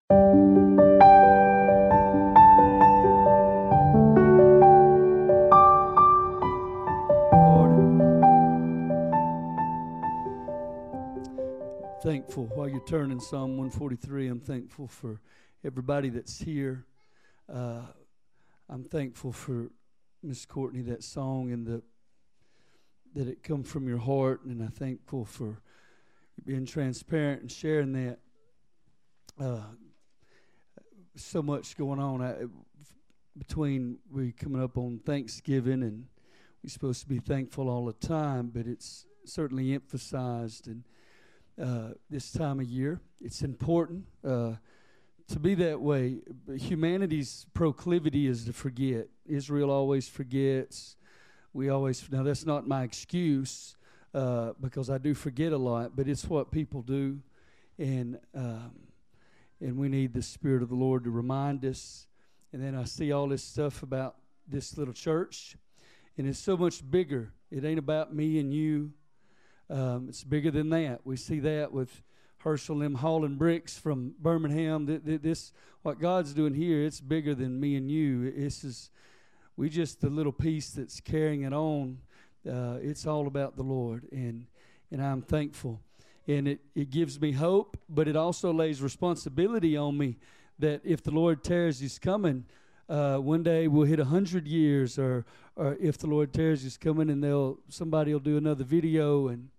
Thankful while you're turning Psalm 143. I'm thankful for everybody that's here. I'm thankful for Miss Courtney, that song, and that it come from your heart, and I'm thankful for being transparent and sharing that. So much going on between we coming up on Thanksgiving, and we're supposed to be thankful all the time, but it's certainly emphasized and this time of year. It's important to be that way. Humanity's proclivity is to forget. Israel always forgets. Now that's not my excuse because I do forget a lot, but it's what people do, and we need the Spirit of the Lord to remind us. And then I see all this stuff about this little church, and it's so much bigger. It ain't about me and you. It's bigger than that. We see that with Herschel them hauling bricks from Birmingham. This what God's doing here, it's bigger than me and you. We just the little piece that's carrying it on. It's all about the Lord, and I'm thankful. And it gives me hope, but it also lays responsibility on me that if the Lord tarries He's coming, one day we'll hit 100 years, or if the Lord tarries He's coming, and somebody will do another video, and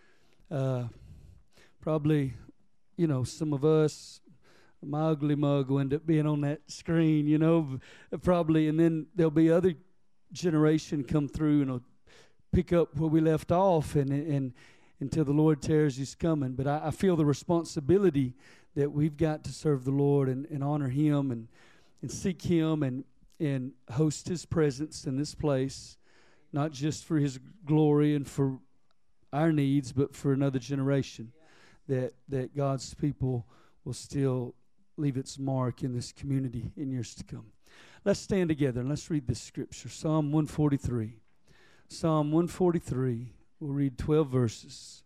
probably, some of us, my ugly mug will end up being on that screen, probably, and then there'll be other generation come through and will pick up where we left off, and until the Lord tarries He's coming. But I feel the responsibility that we've got to serve the Lord and honor Him and seek Him and host His presence in this place, not just for His glory and for our needs, but for another generation, that God's people will still leave its mark in this community in years to come. Let's stand together and let's read this scripture. Psalm 143. Psalm 143. We'll read 12 verses.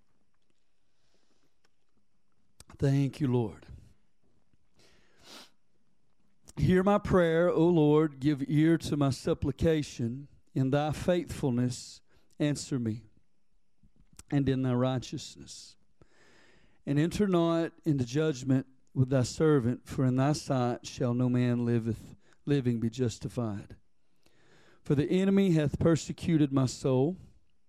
Thank you, Lord. Hear my prayer, O Lord. Give ear to my supplication. In thy faithfulness answer me, and in thy righteousness. And enter not into judgment with thy servant, for in thy sight shall no man living be justified. For the enemy hath persecuted my soul.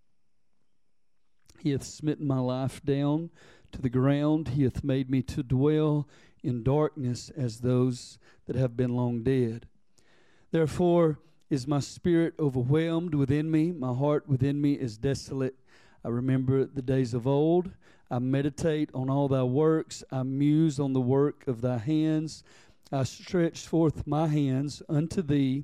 He hath smitten my life down to the ground. He hath made me to dwell in darkness as those that have been long dead. Therefore is my spirit overwhelmed within me. My heart within me is desolate. I remember the days of old. I meditate on all thy works. I muse on the work of thy hands. I stretch forth my hands unto thee.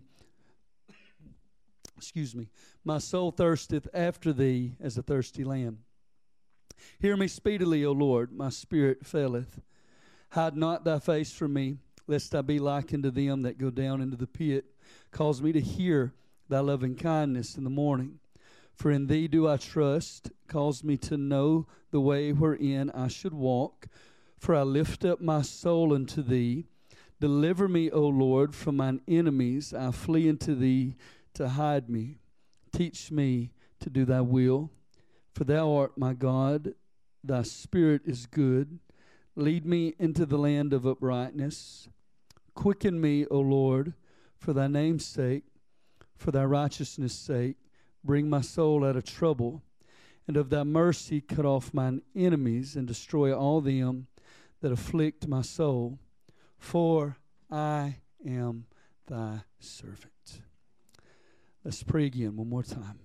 My soul thirsteth after thee as a thirsty land. Hear me speedily, O Lord. My spirit faileth. Hide not thy face from me, lest I be like unto them that go down into the pit. Cause me to hear thy loving kindness in the morning. For in thee do I trust. Cause me to know the way wherein I should walk. For I lift up my soul unto thee. Deliver me, O Lord, from mine enemies. I flee unto thee to hide me. Teach me to do thy will. For thou art my God. Thy spirit is good. Lead me into the land of uprightness. Quicken me, O Lord, for thy name's sake, for thy righteousness' sake. Bring my soul out of trouble, and of thy mercy cut off mine enemies, and destroy all them that afflict my soul. For I am thy servant. Let's pray again one more time.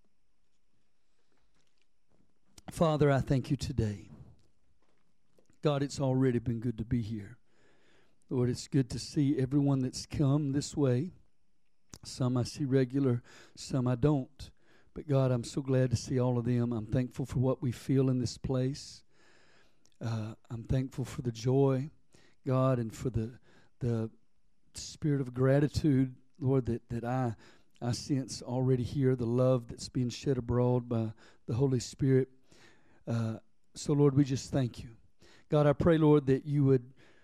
Father, I thank you today. God, it's already been good to be here. Lord, it's good to see everyone that's come this way. Some I see regular, some I don't. But God, I'm so glad to see all of them. I'm thankful for what we feel in this place. I'm thankful for the joy, God, and for the spirit of gratitude, Lord, that I sense already here, the love that's being shed abroad by the Holy Spirit. So, Lord, we just thank you. God, I pray, Lord, that you would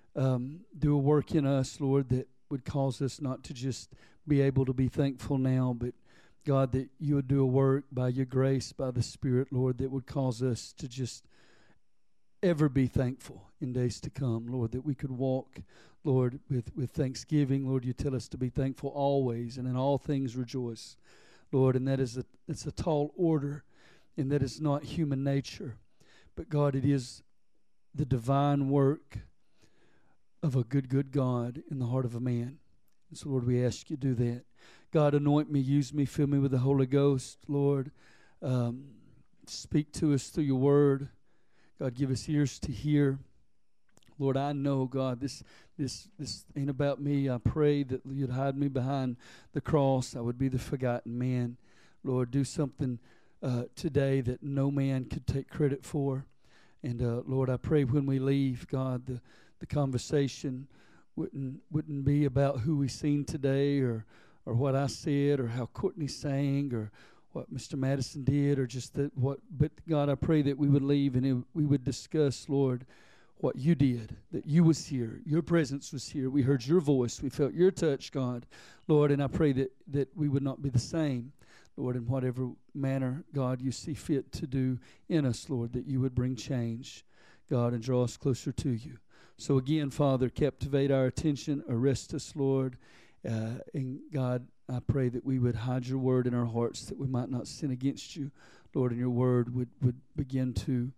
do a work in us, Lord, that would cause us not to just be able to be thankful now, but God, that you would do a work by your grace, by the Spirit, Lord, that would cause us to just ever be thankful in days to come, Lord, that we could walk, Lord, with thanksgiving. Lord, you tell us to be thankful always and in all things rejoice, Lord, and that is it's a tall order, and that is not human nature, but God, it is the divine work of a good God in the heart of a man. And so, Lord, we ask you to do that. God, anoint me, use me, fill me with the Holy Ghost, Lord. Speak to us through your word. God, give us ears to hear. Lord, I know, God, this ain't about me. I pray that you'd hide me behind the cross. I would be the forgotten man. Lord, do something today that no man could take credit for. And, Lord, I pray when we leave, God, the conversation wouldn't be about who we seen today or what I said or how Courtney sang or what Mr. Madison did or just but God, I pray that we would leave and we would discuss, Lord, what you did, that you was here, your presence was here. We heard your voice. We felt your touch, God, Lord, and I pray that we would not be the same, Lord, in whatever manner, God, you see fit to do in us, Lord, that you would bring change, God, and draw us closer to you. So again, Father, captivate our attention, arrest us, Lord, and God, I pray that we would hide your word in our hearts that we might not sin against you, Lord, and your word would begin to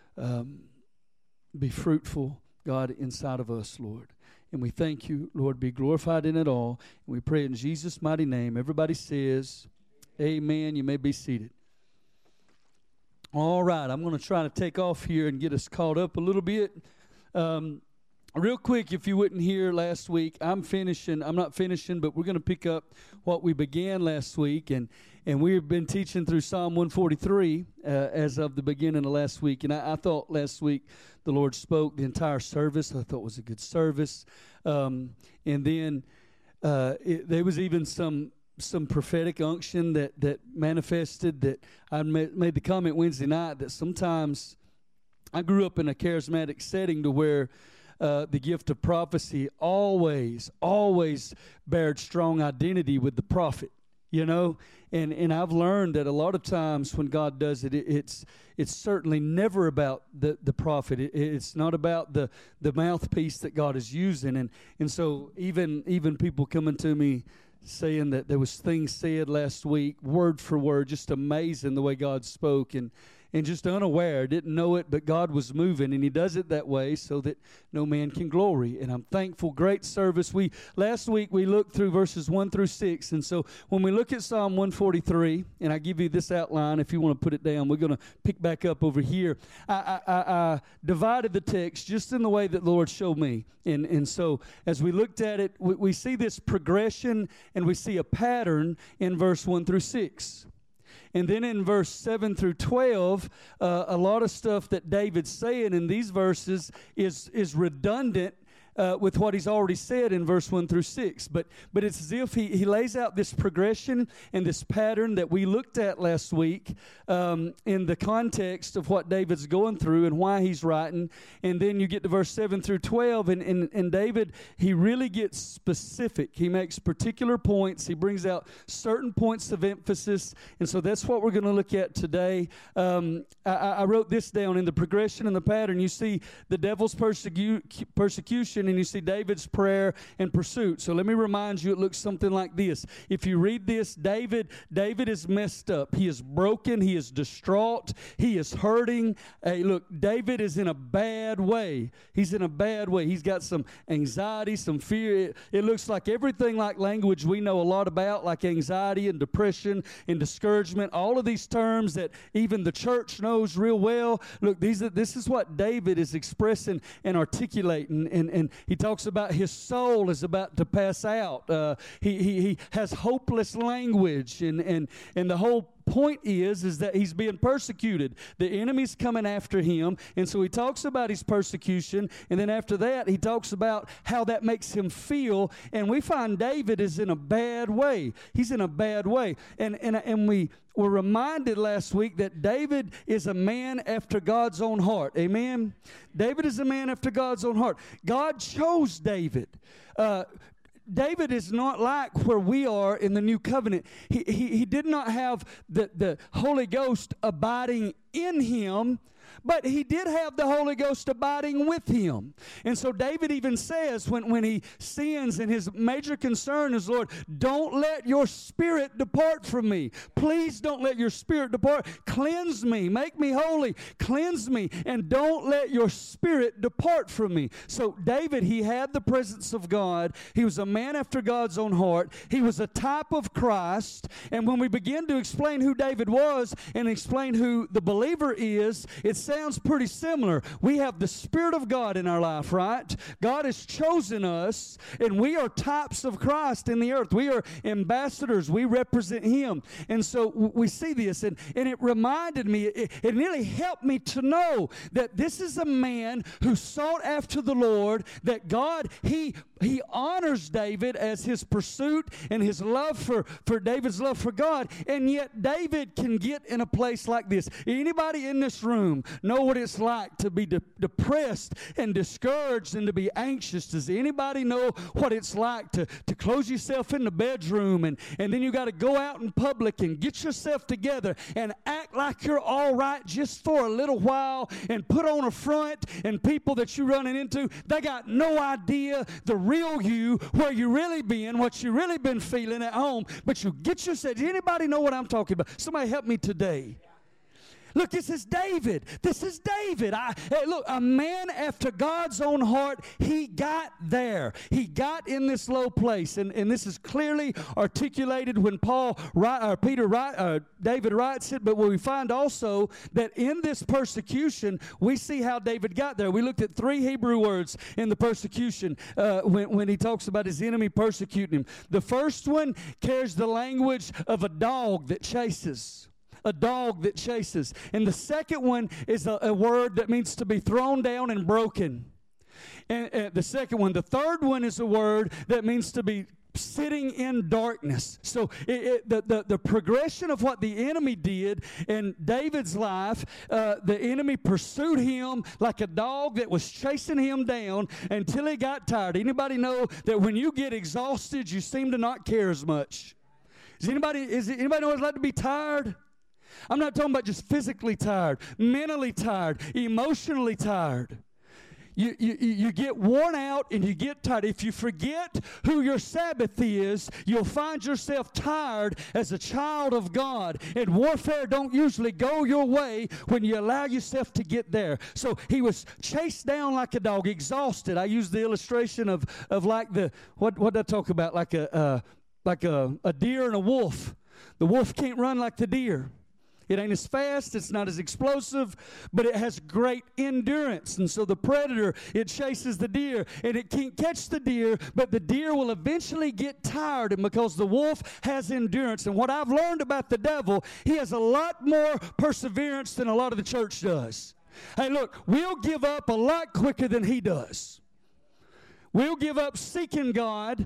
be fruitful, God, inside of us, Lord. And we thank you, Lord, be glorified in it all. And we pray in Jesus' mighty name. Everybody says, amen. You may be seated. All right, I'm going to try to take off here and get us caught up a little bit. Real quick, if you wouldn't hear last week, I'm not finishing, but we're going to pick up what we began last week. And we've been teaching through Psalm 143 as of the beginning of last week. And I thought last week the Lord spoke the entire service. I thought it was a good service. And then there was even some prophetic unction that manifested that I made the comment Wednesday night that sometimes I grew up in a charismatic setting to where the gift of prophecy always bared strong identity with the prophet, you know, and I've learned that a lot of times when God does it, it's certainly never about the prophet. It's not about the mouthpiece that God is using, and so even people coming to me saying that there was things said last week, word for word, just amazing the way God spoke, and just unaware, didn't know it, but God was moving, and he does it that way so that no man can glory. And I'm thankful. Great service. Last week we looked through verses 1 through 6, and so when we look at Psalm 143, and I give you this outline if you want to put it down, we're going to pick back up over here. I divided the text just in the way that the Lord showed me, and so as we looked at it, we see this progression, and we see a pattern in verse 1 through 6. And then in verse 7 through 12, a lot of stuff that David's saying in these verses is redundant with what he's already said in verse 1 through 6. But it's as if he lays out this progression and this pattern that we looked at last week in the context of what David's going through and why he's writing. And then you get to verse 7 through 12, and David, he really gets specific. He makes particular points. He brings out certain points of emphasis. And so that's what we're going to look at today. I wrote this down in the progression and the pattern. You see the devil's persecution, and you see David's prayer and pursuit. So let me remind you, it looks something like this. If you read this, David is messed up. He is broken. He is distraught. He is hurting. Hey, look, David is in a bad way. He's in a bad way. He's got some anxiety, some fear. It looks like everything like language we know a lot about, like anxiety and depression and discouragement, all of these terms that even the church knows real well. Look, this is what David is expressing and articulating, and he talks about his soul is about to pass out. He has hopeless language, and the whole point is that he's being persecuted. The enemy's coming after him, and so he talks about his persecution, and then after that, he talks about how that makes him feel, and we find David is in a bad way. He's in a bad way, and we were reminded last week that David is a man after God's own heart. Amen? David is a man after God's own heart. God chose David. David is not like where we are in the new covenant. He did not have the Holy Ghost abiding in him, but he did have the Holy Ghost abiding with him. And so David even says when he sins, and his major concern is, Lord, don't let your spirit depart from me. Please don't let your spirit depart. Cleanse me. Make me holy. Cleanse me. And don't let your spirit depart from me. So David, he had the presence of God. He was a man after God's own heart. He was a type of Christ. And when we begin to explain who David was and explain who the believer is, it sounds pretty similar. We have the Spirit of God in our life, right? God has chosen us, and we are types of Christ in the earth. We are ambassadors. We represent Him. And so we see this, and it reminded me, it nearly helped me to know that this is a man who sought after the Lord, that God, He honors David as his pursuit and his love for David's love for God, and yet David can get in a place like this. Anybody in this room know what it's like to be depressed and discouraged and to be anxious? Does anybody know what it's like to close yourself in the bedroom and then you got to go out in public and get yourself together and act like you're all right just for a little while and put on a front, and people that you're running into, they got no idea the real you, where you really been, what you really been feeling at home, but you get yourself. Does anybody know what I'm talking about? Somebody help me today. Look, this is David. This is David. Hey, look, a man after God's own heart. He got there. He got in this low place, and this is clearly articulated when David writes it. But we find also that in this persecution, we see how David got there. We looked at 3 Hebrew words in the persecution when he talks about his enemy persecuting him. The first one carries the language of a dog that chases. A dog that chases. And the second one is a word that means to be thrown down and broken. And the second one. The third one is a word that means to be sitting in darkness. So the progression of what the enemy did in David's life, the enemy pursued him like a dog that was chasing him down until he got tired. Anybody know that when you get exhausted, you seem to not care as much? Does anybody know what it's like to be tired? I'm not talking about just physically tired, mentally tired, emotionally tired. You get worn out and you get tired. If you forget who your Sabbath is, you'll find yourself tired as a child of God. And warfare don't usually go your way when you allow yourself to get there. So he was chased down like a dog, exhausted. I use the illustration of like what did I talk about? Like a deer and a wolf. The wolf can't run like the deer. It ain't as fast, it's not as explosive, but it has great endurance. And so the predator, it chases the deer, and it can't catch the deer, but the deer will eventually get tired, and because the wolf has endurance. And what I've learned about the devil, he has a lot more perseverance than a lot of the church does. Hey, look, we'll give up a lot quicker than he does. We'll give up seeking God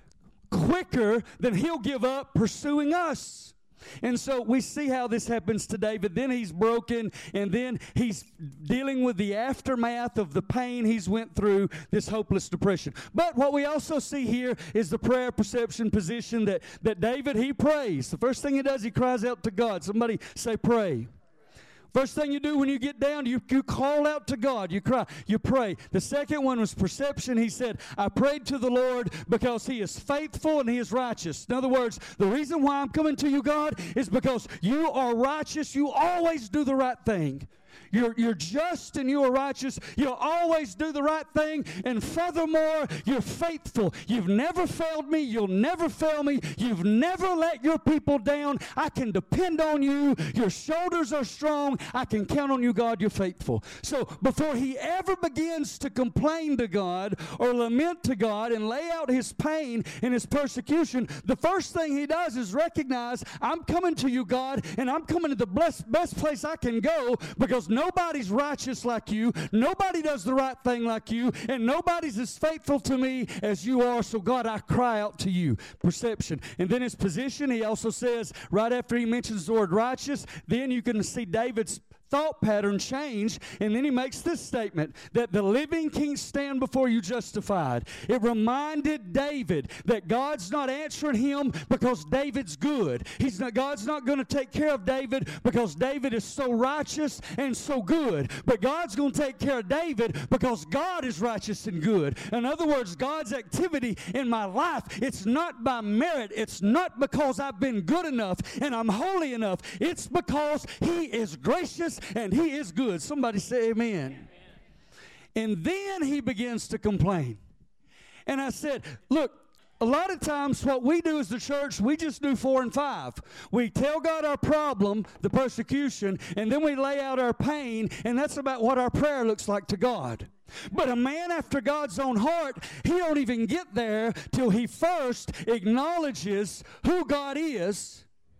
quicker than he'll give up pursuing us. And so we see how this happens to David. Then he's broken, and then he's dealing with the aftermath of the pain he's went through, this hopeless depression. But what we also see here is the prayer, perception, position that David, he prays. The first thing he does, he cries out to God. Somebody say pray. First thing you do when you get down, you call out to God. You cry. You pray. The second one was perception. He said, I prayed to the Lord because He is faithful and He is righteous. In other words, the reason why I'm coming to you, God, is because you are righteous. You always do the right thing. You're just and you are righteous. You'll always do the right thing. And furthermore, you're faithful. You've never failed me. You'll never fail me. You've never let your people down. I can depend on you. Your shoulders are strong. I can count on you, God. You're faithful. So before he ever begins to complain to God or lament to God and lay out his pain and his persecution, the first thing he does is recognize, I'm coming to you, God, and I'm coming to the best place I can go, because nobody's righteous like you, nobody does the right thing like you, and nobody's as faithful to me as you are. So God, I cry out to you. Perception. And then his position, he also says, right after he mentions the word righteous, then you can see David's thought pattern change, and then he makes this statement, that the living can't stand before you justified. It reminded David that God's not answering him because David's good. God's not going to take care of David because David is so righteous and so good. But God's going to take care of David because God is righteous and good. In other words, God's activity in my life, it's not by merit. It's not because I've been good enough and I'm holy enough. It's because he is gracious and he is good. Somebody say amen. Amen. And then he begins to complain. And I said, look, a lot of times what we do as the church, we just do 4 and 5. We tell God our problem, the persecution, and then we lay out our pain, and that's about what our prayer looks like to God. But a man after God's own heart, he don't even get there till he first acknowledges who God is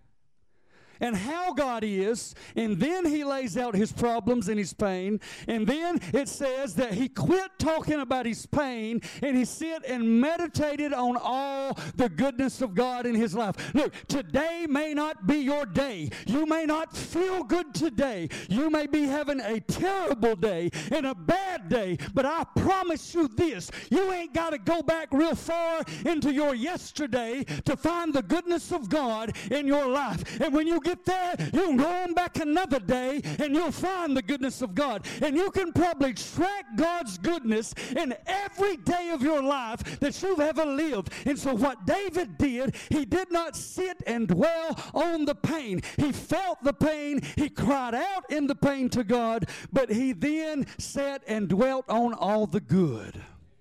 and how God is, and then he lays out his problems and his pain, and then it says that he quit talking about his pain, and he sit and meditated on all the goodness of God in his life. Look, today may not be your day. You may not feel good today. You may be having a terrible day and a bad day, but I promise you this, you ain't got to go back real far into your yesterday to find the goodness of God in your life. And when you get there, you'll go on back another day and you'll find the goodness of God. And you can probably track God's goodness in every day of your life that you've ever lived. And so what David did, he did not sit and dwell on the pain. He felt the pain. He cried out in the pain to God, but he then sat and dwelt on all the good.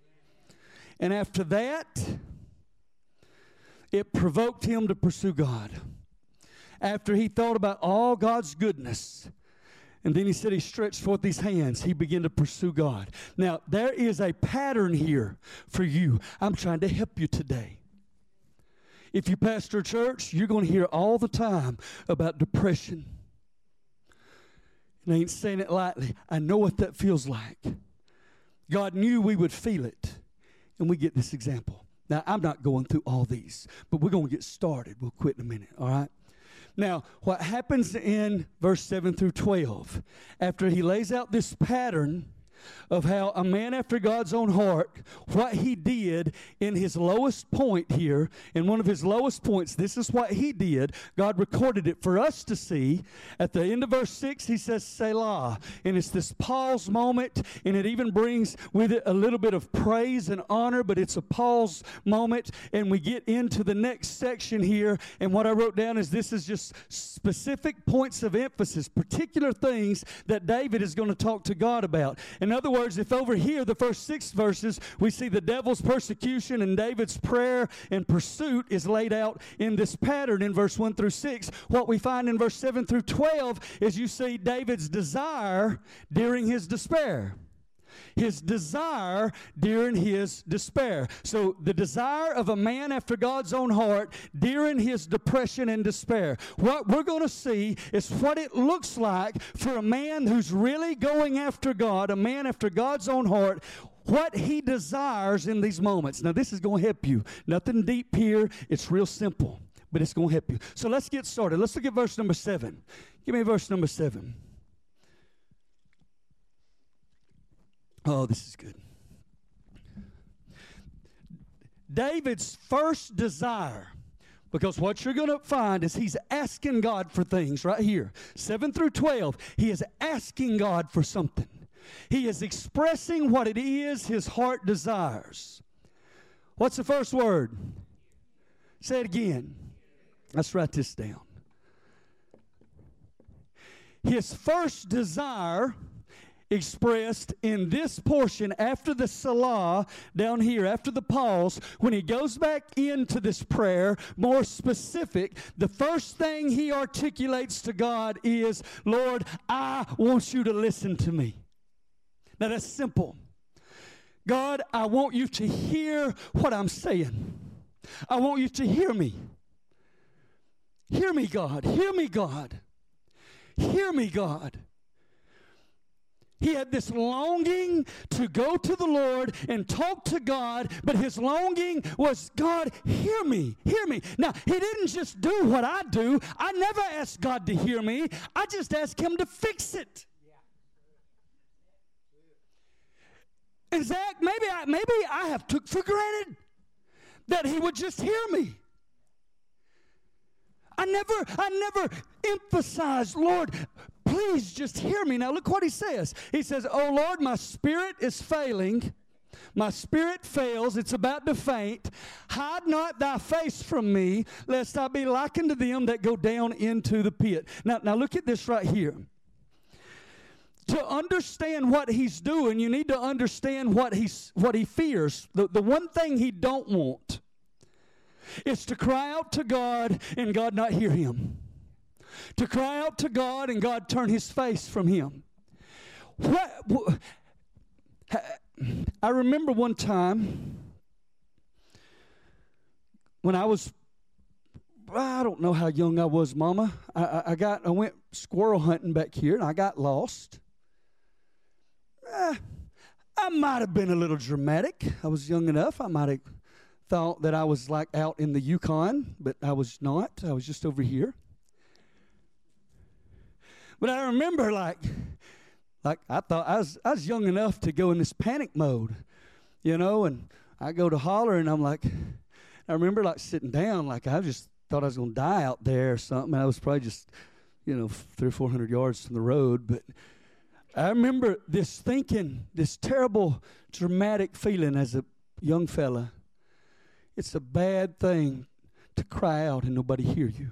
And after that, it provoked him to pursue God. After he thought about all God's goodness, and then he said he stretched forth his hands, he began to pursue God. Now, there is a pattern here for you. I'm trying to help you today. If you pastor a church, you're going to hear all the time about depression. And I ain't saying it lightly. I know what that feels like. God knew we would feel it. And we get this example. Now, I'm not going through all these, but we're going to get started. We'll quit in a minute, all right? Now, what happens in verse 7 through 12, after he lays out this pattern of how a man after God's own heart, what he did in his lowest point here, in one of his lowest points, this is what he did. God recorded it for us to see. At the end of verse 6, he says, Selah. And it's this pause moment, and it even brings with it a little bit of praise and honor, but it's a pause moment. And we get into the next section here, and what I wrote down is this is just specific points of emphasis, particular things that David is going to talk to God about. In other words, if over here, the first 6 verses, we see the devil's persecution and David's prayer and pursuit is laid out in this pattern in verse 1 through 6. What we find in verse 7 through 12 is you see David's desire during his despair. His desire during his despair. So the desire of a man after God's own heart during his depression and despair. What we're going to see is what it looks like for a man who's really going after God, a man after God's own heart, what he desires in these moments. Now this is going to help you. Nothing deep here. It's real simple, but it's going to help you. So let's get started. Let's look at verse number 7. Give me verse number 7. Oh, this is good. David's first desire, because what you're going to find is he's asking God for things right here. 7 through 12, he is asking God for something. He is expressing what it is his heart desires. What's the first word? Say it again. Let's write this down. his first desire expressed in this portion after the Salah down here, after the pause, when he goes back into this prayer, more specific, the first thing he articulates to God is, Lord, I want you to listen to me. Now that's simple. God, I want you to hear what I'm saying. I want you to hear me. Hear me, God. Hear me, God. Hear me, God. He had this longing to go to the Lord and talk to God, but his longing was, God, hear me, hear me. Now, he didn't just do what I do. I never asked God to hear me. I just asked him to fix it. And Zach, maybe I have took for granted that he would just hear me. I never emphasized, Lord, please just hear me. Now look what he says. He says, oh Lord, my spirit is failing. My spirit fails. It's about to faint. Hide not thy face from me, lest I be likened to them that go down into the pit. Now look at this right here. To understand what he's doing, you need to understand what he fears. The one thing he don't want is to cry out to God and God not hear him. To cry out to God and God turn his face from him. I remember one time when I don't know how young I was, Mama. I went squirrel hunting back here and I got lost. I might have been a little dramatic. I was young enough. I might have thought that I was like out in the Yukon, but I was not. I was just over here. But I remember like I thought I was young enough to go in this panic mode, and I go to holler and I'm like, I remember like sitting down, like I just thought I was going to die out there or something. I was probably just, 300 or 400 yards from the road, but I remember this thinking, this terrible, dramatic feeling as a young fella. It's a bad thing to cry out and nobody hear you.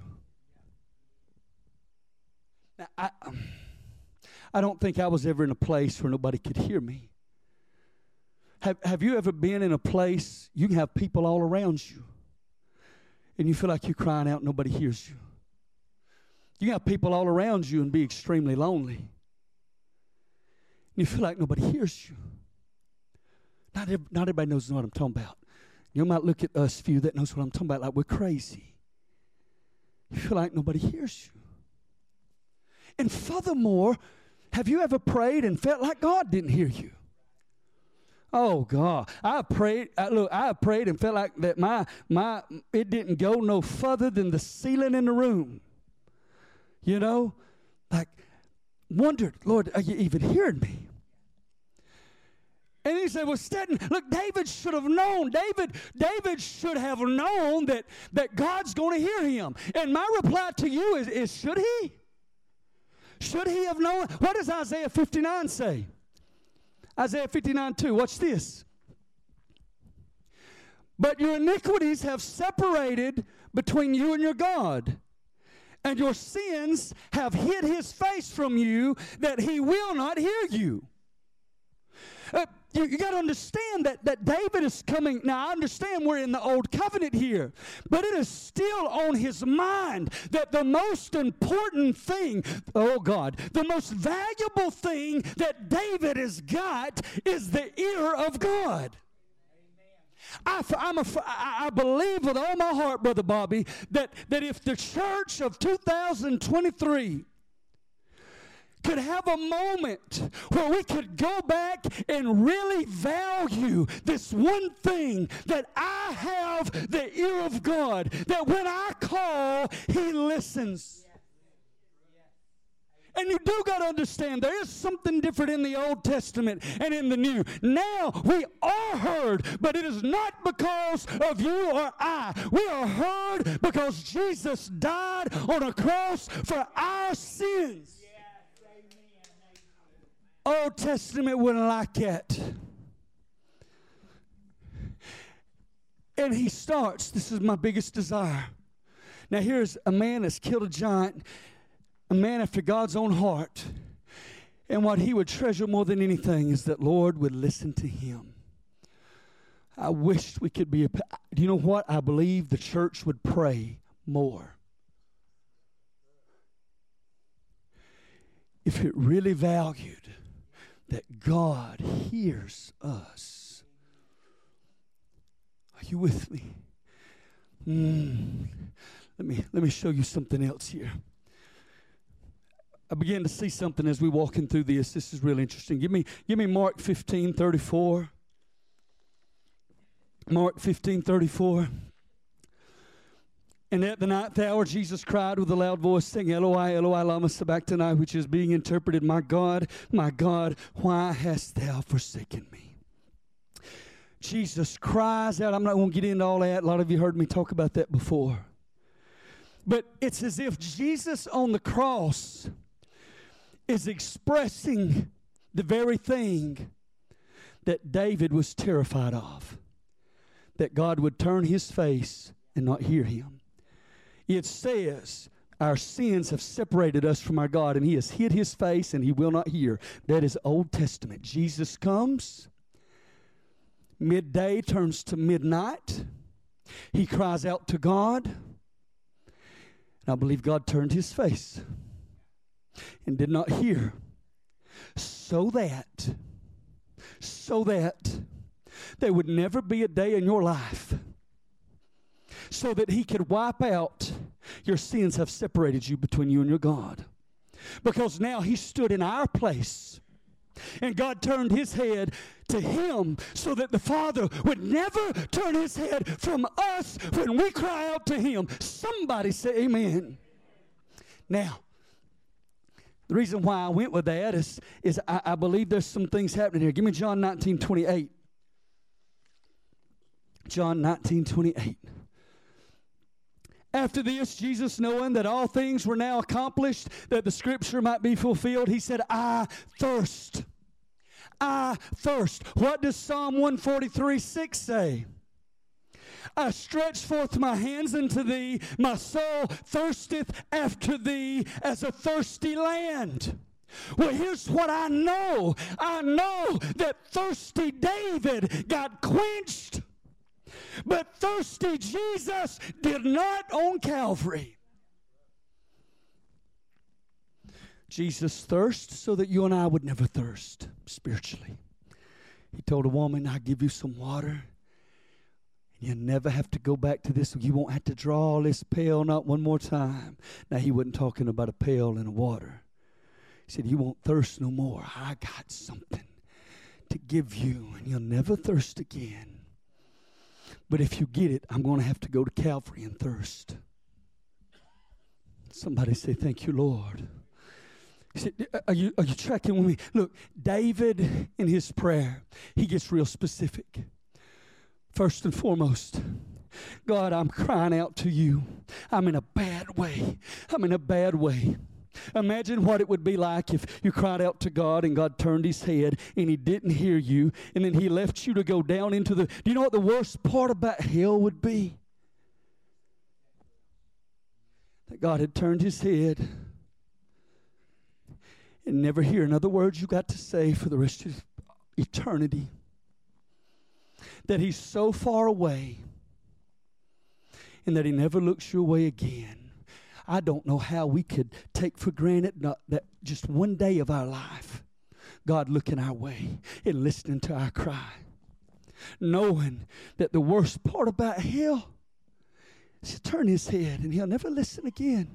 Now, I don't think I was ever in a place where nobody could hear me. Have you ever been in a place you can have people all around you and you feel like you're crying out and nobody hears you? You can have people all around you and be extremely lonely. You feel like nobody hears you. Not everybody knows what I'm talking about. You might look at us few that knows what I'm talking about like we're crazy. You feel like nobody hears you. And furthermore, have you ever prayed and felt like God didn't hear you? Oh God, I prayed and felt like that it didn't go no further than the ceiling in the room. Like wondered, Lord, are you even hearing me? And he said, well, Stetton, look, David should have known. David should have known that God's going to hear him. And my reply to you is should he? Should he have known? What does Isaiah 59 say? Isaiah 59:2. Watch this. But your iniquities have separated between you and your God, and your sins have hid his face from you, that he will not hear you. You got to understand that David is coming. Now, I understand we're in the old covenant here, but it is still on his mind that the most important thing, oh God, the most valuable thing that David has got is the ear of God. I believe with all my heart, Brother Bobby, that if the church of 2023 could have a moment where we could go back and really value this one thing, that I have the ear of God, that when I call, he listens. And you do got to understand, there is something different in the Old Testament and in the New. Now, we are heard, but it is not because of you or I. We are heard because Jesus died on a cross for our sins. Old Testament wouldn't like that. And he starts, this is my biggest desire. Now here's a man that's killed a giant. a man after God's own heart. And what he would treasure more than anything is that Lord would listen to him. I wished we could be do you know what? I believe the church would pray more if it really valued that God hears us. Are you with me? Let me show you something else here. I began to see something as we walking through this. This is really interesting. Give me Mark 15:34. Mark 15:34. And at the ninth hour, Jesus cried with a loud voice, saying, Eloi, Eloi, lama sabachthani, which is being interpreted, my God, why hast thou forsaken me? Jesus cries out. I'm not going to get into all that. A lot of you heard me talk about that before. But it's as if Jesus on the cross is expressing the very thing that David was terrified of, that God would turn his face and not hear him. It says our sins have separated us from our God, and he has hid his face and he will not hear. That is Old Testament. Jesus comes, midday turns to midnight. He cries out to God, and I believe God turned his face and did not hear, so that there would never be a day in your life so that he could wipe out your sins have separated you between you and your God. Because now he stood in our place, and God turned his head to him so that the Father would never turn his head from us when we cry out to him. Somebody say amen. Now, the reason why I went with that is I believe there's some things happening here. Give me John 19:28. John 19:28. After this, Jesus, knowing that all things were now accomplished, that the scripture might be fulfilled, he said, I thirst. I thirst. What does Psalm 143:6 say? I stretch forth my hands unto thee. My soul thirsteth after thee as a thirsty land. Well, here's what I know. I know that thirsty David got quenched, but thirsty Jesus did not on Calvary. Jesus thirsts so that you and I would never thirst spiritually. He told a woman, I'll give you some water. You never have to go back to this. You won't have to draw this pail not one more time. Now, he wasn't talking about a pail and a water. He said, you won't thirst no more. I got something to give you, and you'll never thirst again. But if you get it, I'm going to have to go to Calvary and thirst. Somebody say, thank you, Lord. He said, are you tracking with me? Look, David in his prayer, he gets real specific. First and foremost, God, I'm crying out to you. I'm in a bad way. I'm in a bad way. Imagine what it would be like if you cried out to God and God turned his head and he didn't hear you, and then he left you to go down into the... Do you know what the worst part about hell would be? That God had turned his head and never hear another word you got to say for the rest of eternity. That he's so far away and that he never looks your way again. I don't know how we could take for granted that just one day of our life, God looking our way and listening to our cry. Knowing that the worst part about hell is to turn his head and he'll never listen again.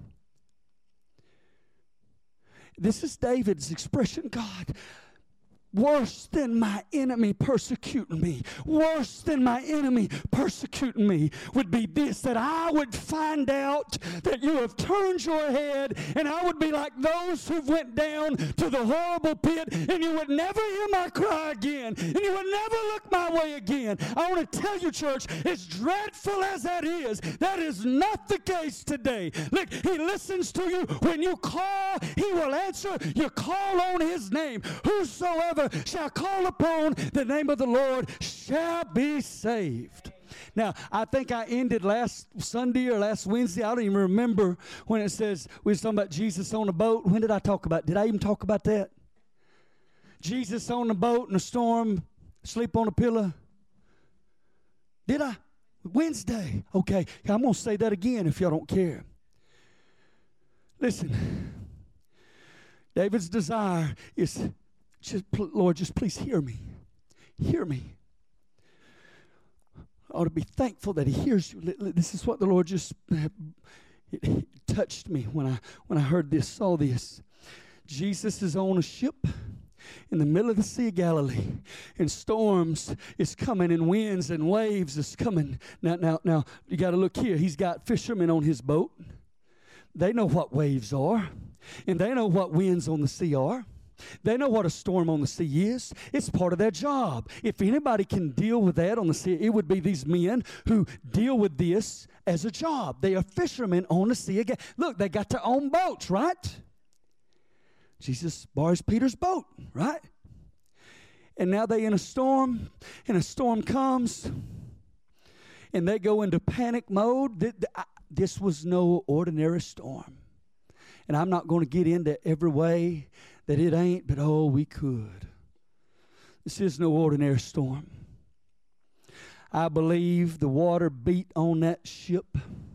This is David's expression, God, worse than my enemy persecuting me, worse than my enemy persecuting me would be this, that I would find out that you have turned your head, and I would be like those who went down to the horrible pit, and you would never hear my cry again, and you would never look my way again. I want to tell you, church, as dreadful as that is not the case today. Look, he listens to you. When you call, he will answer. You call on his name. Whosoever shall call upon the name of the Lord shall be saved. Now, I think I ended last Sunday or last Wednesday. I don't even remember when it says we was talking about Jesus on a boat. When did I talk about it? Did I even talk about that? Jesus on the boat in a storm, sleep on a pillow. Did I? Wednesday. Okay, I'm going to say that again if y'all don't care. Listen, David's desire is, Lord, just please hear me. Hear me. I ought to be thankful that he hears you. This is what the Lord just it touched me when I heard this, saw this. Jesus is on a ship in the middle of the Sea of Galilee, and storms is coming, and winds and waves is coming. Now, you got to look here. He's got fishermen on his boat. They know what waves are, and they know what winds on the sea are. They know what a storm on the sea is. It's part of their job. If anybody can deal with that on the sea, it would be these men who deal with this as a job. They are fishermen on the sea. Look, they got their own boats, right? Jesus borrows Peter's boat, right? And now they're in a storm, and a storm comes, and they go into panic mode. This was no ordinary storm. And I'm not going to get into every way that it ain't, but oh, we could. This is no ordinary storm. I believe the water beat on that ship.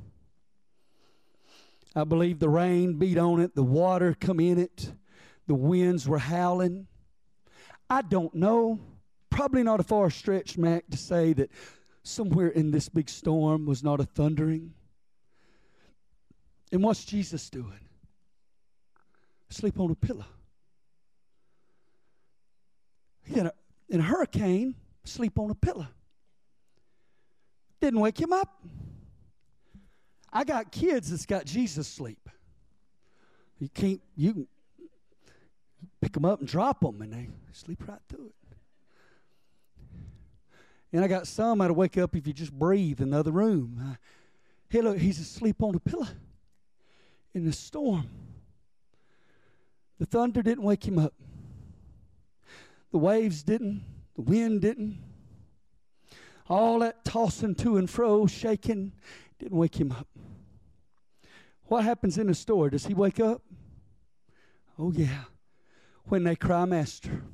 I believe the rain beat on it, the water come in it, the winds were howling. I don't know, probably not a far stretch, Mac, to say that somewhere in this big storm was not a thundering. And what's Jesus doing? Sleep on a pillow. In a hurricane, sleep on a pillow. Didn't wake him up. I got kids that's got Jesus sleep. You can pick them up and drop them, and they sleep right through it. And I got some that'll wake up if you just breathe in the other room. Hey, look, he's asleep on a pillow in the storm. The thunder didn't wake him up. The waves didn't. The wind didn't. All that tossing to and fro, shaking, didn't wake him up. What happens in the story? Does he wake up? Oh, yeah. When they cry, Master.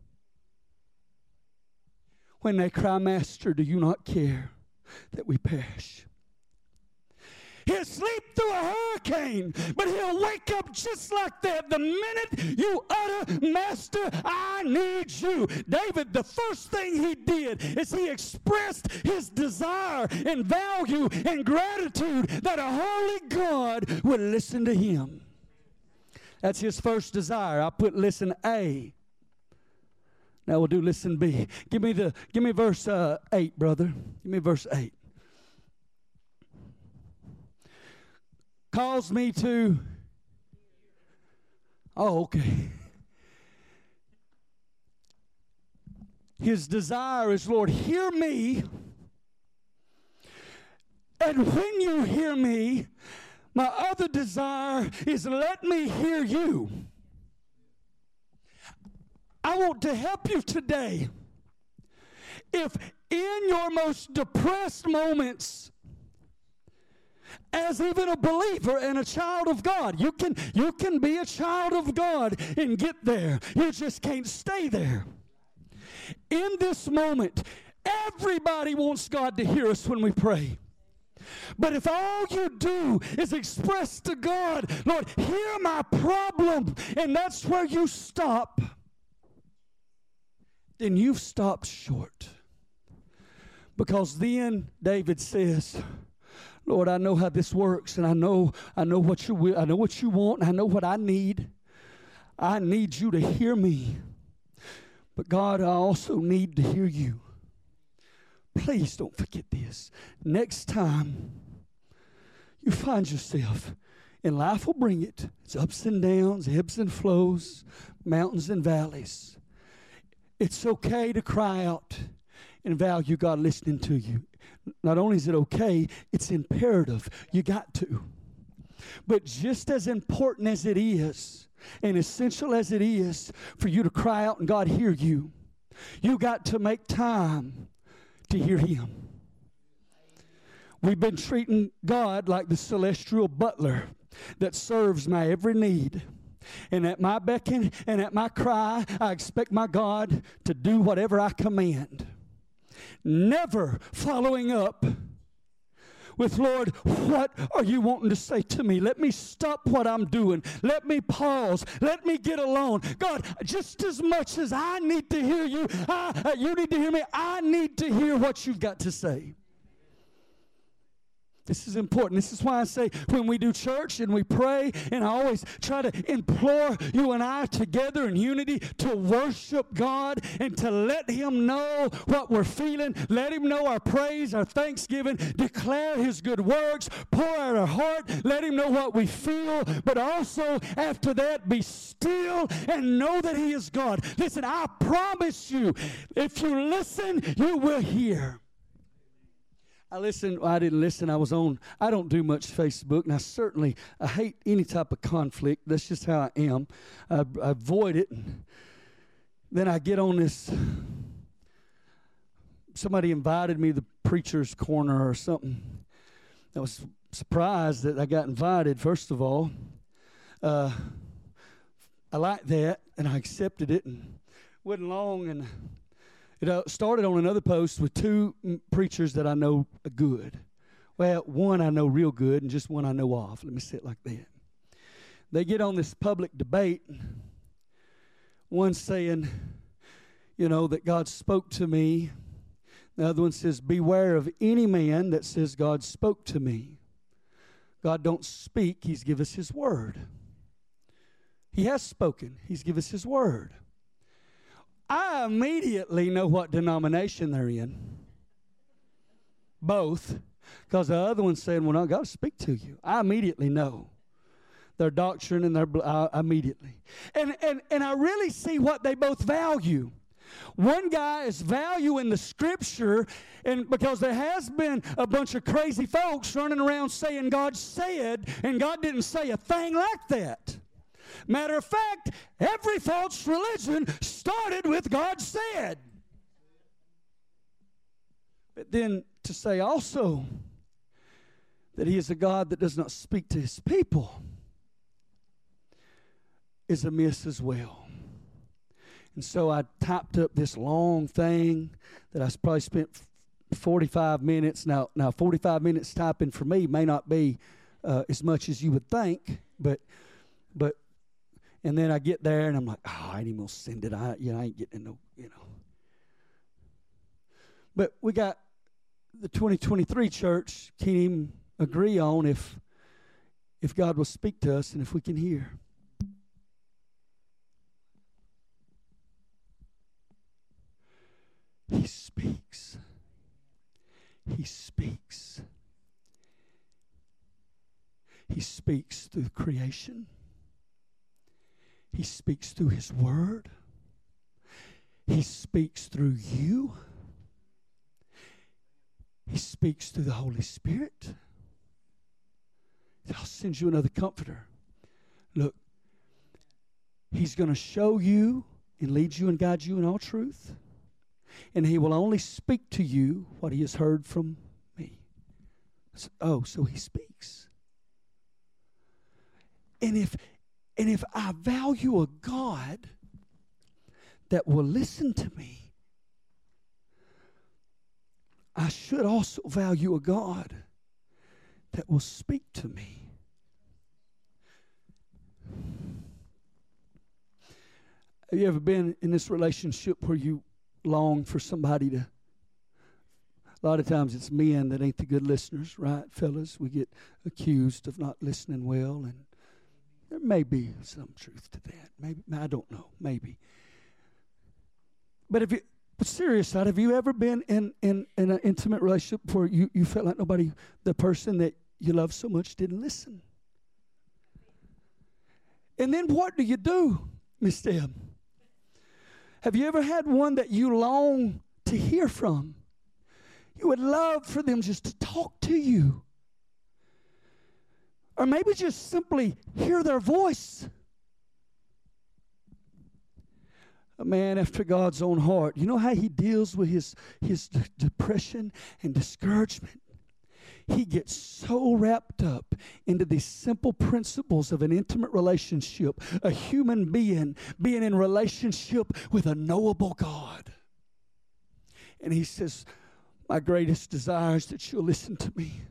When they cry, Master, do you not care that we perish? He'll sleep through a hurricane, but he'll wake up just like that the minute you utter, Master, I need you. David, the first thing he did is he expressed his desire and value and gratitude that a holy God would listen to him. That's his first desire. I put listen A. Now we'll do listen B. Give me verse 8, brother. Give me verse 8. Calls me to, oh, okay. His desire is, Lord, hear me. And when you hear me, my other desire is let me hear you. I want to help you today. If in your most depressed moments, as even a believer and a child of God, you can be a child of God and get there. You just can't stay there. In this moment, everybody wants God to hear us when we pray. But if all you do is express to God, Lord, hear my problem, and that's where you stop, then you've stopped short. Because then David says, Lord, I know how this works, and I know what you will, I know what you want, and I know what I need. I need you to hear me. But God, I also need to hear you. Please don't forget this. Next time you find yourself, and life will bring it. It's ups and downs, ebbs and flows, mountains and valleys. It's okay to cry out and value God listening to you. Not only is it okay, it's imperative. You got to. But just as important as it is, and essential as it is for you to cry out and God hear you, you got to make time to hear Him. We've been treating God like the celestial butler that serves my every need. And at my beckon and at my cry, I expect my God to do whatever I command. Never following up with, Lord, what are you wanting to say to me? Let me stop what I'm doing. Let me pause. Let me get alone. God, just as much as I need to hear you, you need to hear me, I need to hear what you've got to say. This is important. This is why I say when we do church and we pray, and I always try to implore you and I together in unity to worship God and to let Him know what we're feeling. Let Him know our praise, our thanksgiving. Declare His good works. Pour out our heart. Let Him know what we feel. But also, after that, be still and know that He is God. Listen, I promise you, if you listen, you will hear. I didn't listen. I don't do much Facebook, and I hate any type of conflict. That's just how I am. I avoid it. And then I get on this. Somebody invited me to the preacher's corner or something. I was surprised that I got invited, first of all. I liked that, and I accepted it, and wasn't long, and it started on another post with two preachers that I know good. Well, one I know real good and just one I know of. Let me say it like that. They get on this public debate. One saying, that God spoke to me. The other one says, beware of any man that says God spoke to me. God don't speak. He's given us His word. He has spoken. He's given us His word. I immediately know what denomination they're in. Both. Because the other one's saying, well, no, God will speak to you. I immediately know their doctrine and immediately. And I really see what they both value. One guy is valuing the Scripture, and because there has been a bunch of crazy folks running around saying God said, and God didn't say a thing like that. Matter of fact, every false religion started with God said. But then to say also that He is a God that does not speak to His people is a miss as well. And so I typed up this long thing that I probably spent 45 minutes. Now 45 minutes typing for me may not be as much as you would think, but and then I get there and I'm like, I ain't even gonna send it. I ain't getting no, But we got the 2023 church can't even agree on if God will speak to us and if we can hear. He speaks. He speaks. He speaks through creation. He speaks through His word. He speaks through you. He speaks through the Holy Spirit. I'll send you another comforter. Look, He's going to show you and lead you and guide you in all truth. And He will only speak to you what He has heard from me. So He speaks. And if I value a God that will listen to me, I should also value a God that will speak to me. Have you ever been in this relationship where you long for somebody to... A lot of times it's men that ain't the good listeners, right, fellas? We get accused of not listening well, and there may be some truth to that. Maybe, I don't know. Maybe. But serious side, have you ever been in an intimate relationship where you felt like the person that you love so much didn't listen? And then what do you do, Miss Deb? Have you ever had one that you long to hear from? You would love for them just to talk to you. Or maybe just simply hear their voice. A man after God's own heart. You know how he deals with his depression and discouragement? he gets so wrapped up into these simple principles of an intimate relationship, a human being in relationship with a knowable God. And he says, my greatest desire is that you'll listen to me,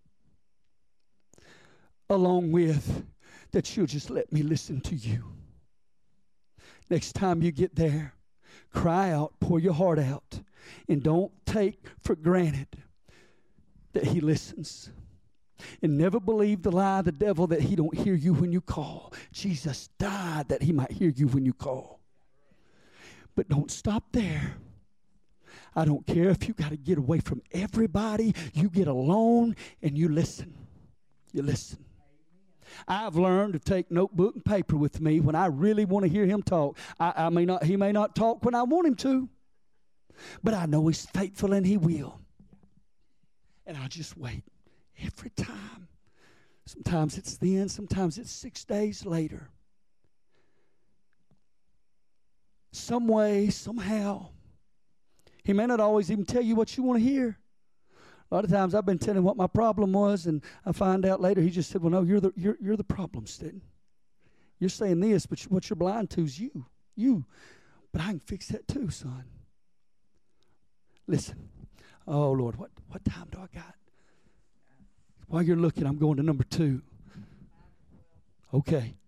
along with that you'll just let me listen to you. Next time you get there, cry out, pour your heart out, and don't take for granted that he listens. And never believe the lie of the devil that he don't hear you when you call. Jesus died that he might hear you when you call. But don't stop there. I don't care if you got to get away from everybody. You get alone and you listen. You listen. I've learned to take notebook and paper with me when I really want to hear him talk. He may not talk when I want him to, but I know he's faithful and he will. And I just wait every time. Sometimes it's then, sometimes it's 6 days later. Some way, somehow. He may not always even tell you what you want to hear. A lot of times I've been telling him what my problem was, and I find out later he just said, well, no, you're the problem, Stetton. You're saying this, but what you're blind to is you. But I can fix that too, son. Listen. Oh, Lord, what time do I got? While you're looking, I'm going to number 2. Okay.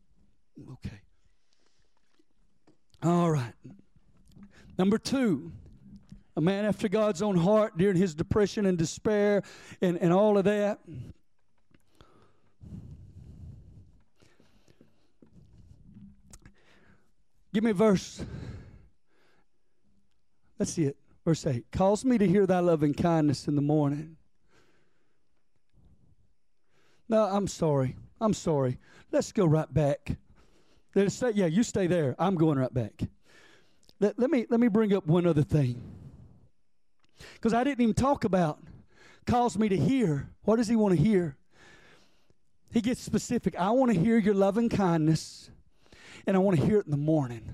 All right. Number 2. A man after God's own heart during his depression and despair and all of that. Give me a verse. Let's see it. Verse 8. Cause me to hear thy loving kindness in the morning. No, I'm sorry. Let's go right back. You stay there. I'm going right back. Let me bring up one other thing. Because I didn't even talk about cause me to hear. What does he want to hear? He gets specific. I want to hear your loving kindness, and I want to hear it in the morning.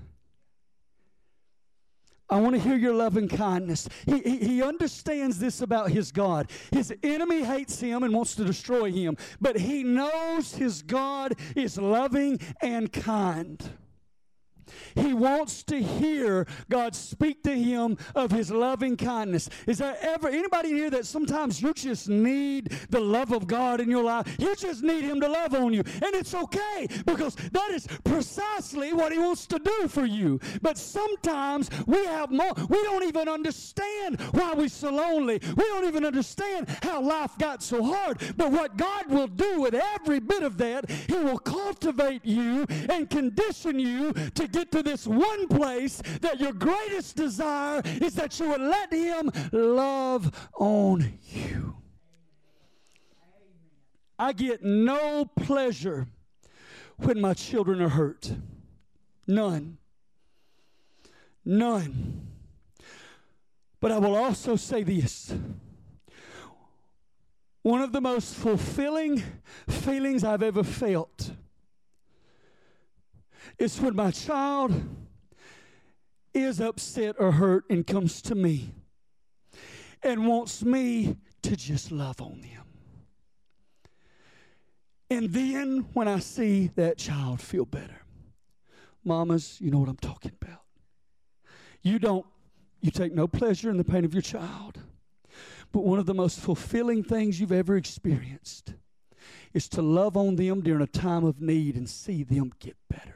I want to hear your loving kindness. He understands this about his God. His enemy hates him and wants to destroy him, but he knows his God is loving and kind. He wants to hear God speak to him of his loving kindness. Is there ever anybody here that sometimes you just need the love of God in your life? You just need him to love on you. And it's okay, because that is precisely what he wants to do for you. But sometimes we have more. We don't even understand why we're so lonely. We don't even understand how life got so hard. But what God will do with every bit of that, he will cultivate you and condition you to get to this one place that your greatest desire is that you would let him love on you. I get no pleasure when my children are hurt. None. But I will also say this. One of the most fulfilling feelings I've ever felt is when my child is upset or hurt and comes to me and wants me to just love on them. And then when I see that child feel better. Mamas, you know what I'm talking about. You take no pleasure in the pain of your child. But one of the most fulfilling things you've ever experienced is to love on them during a time of need and see them get better.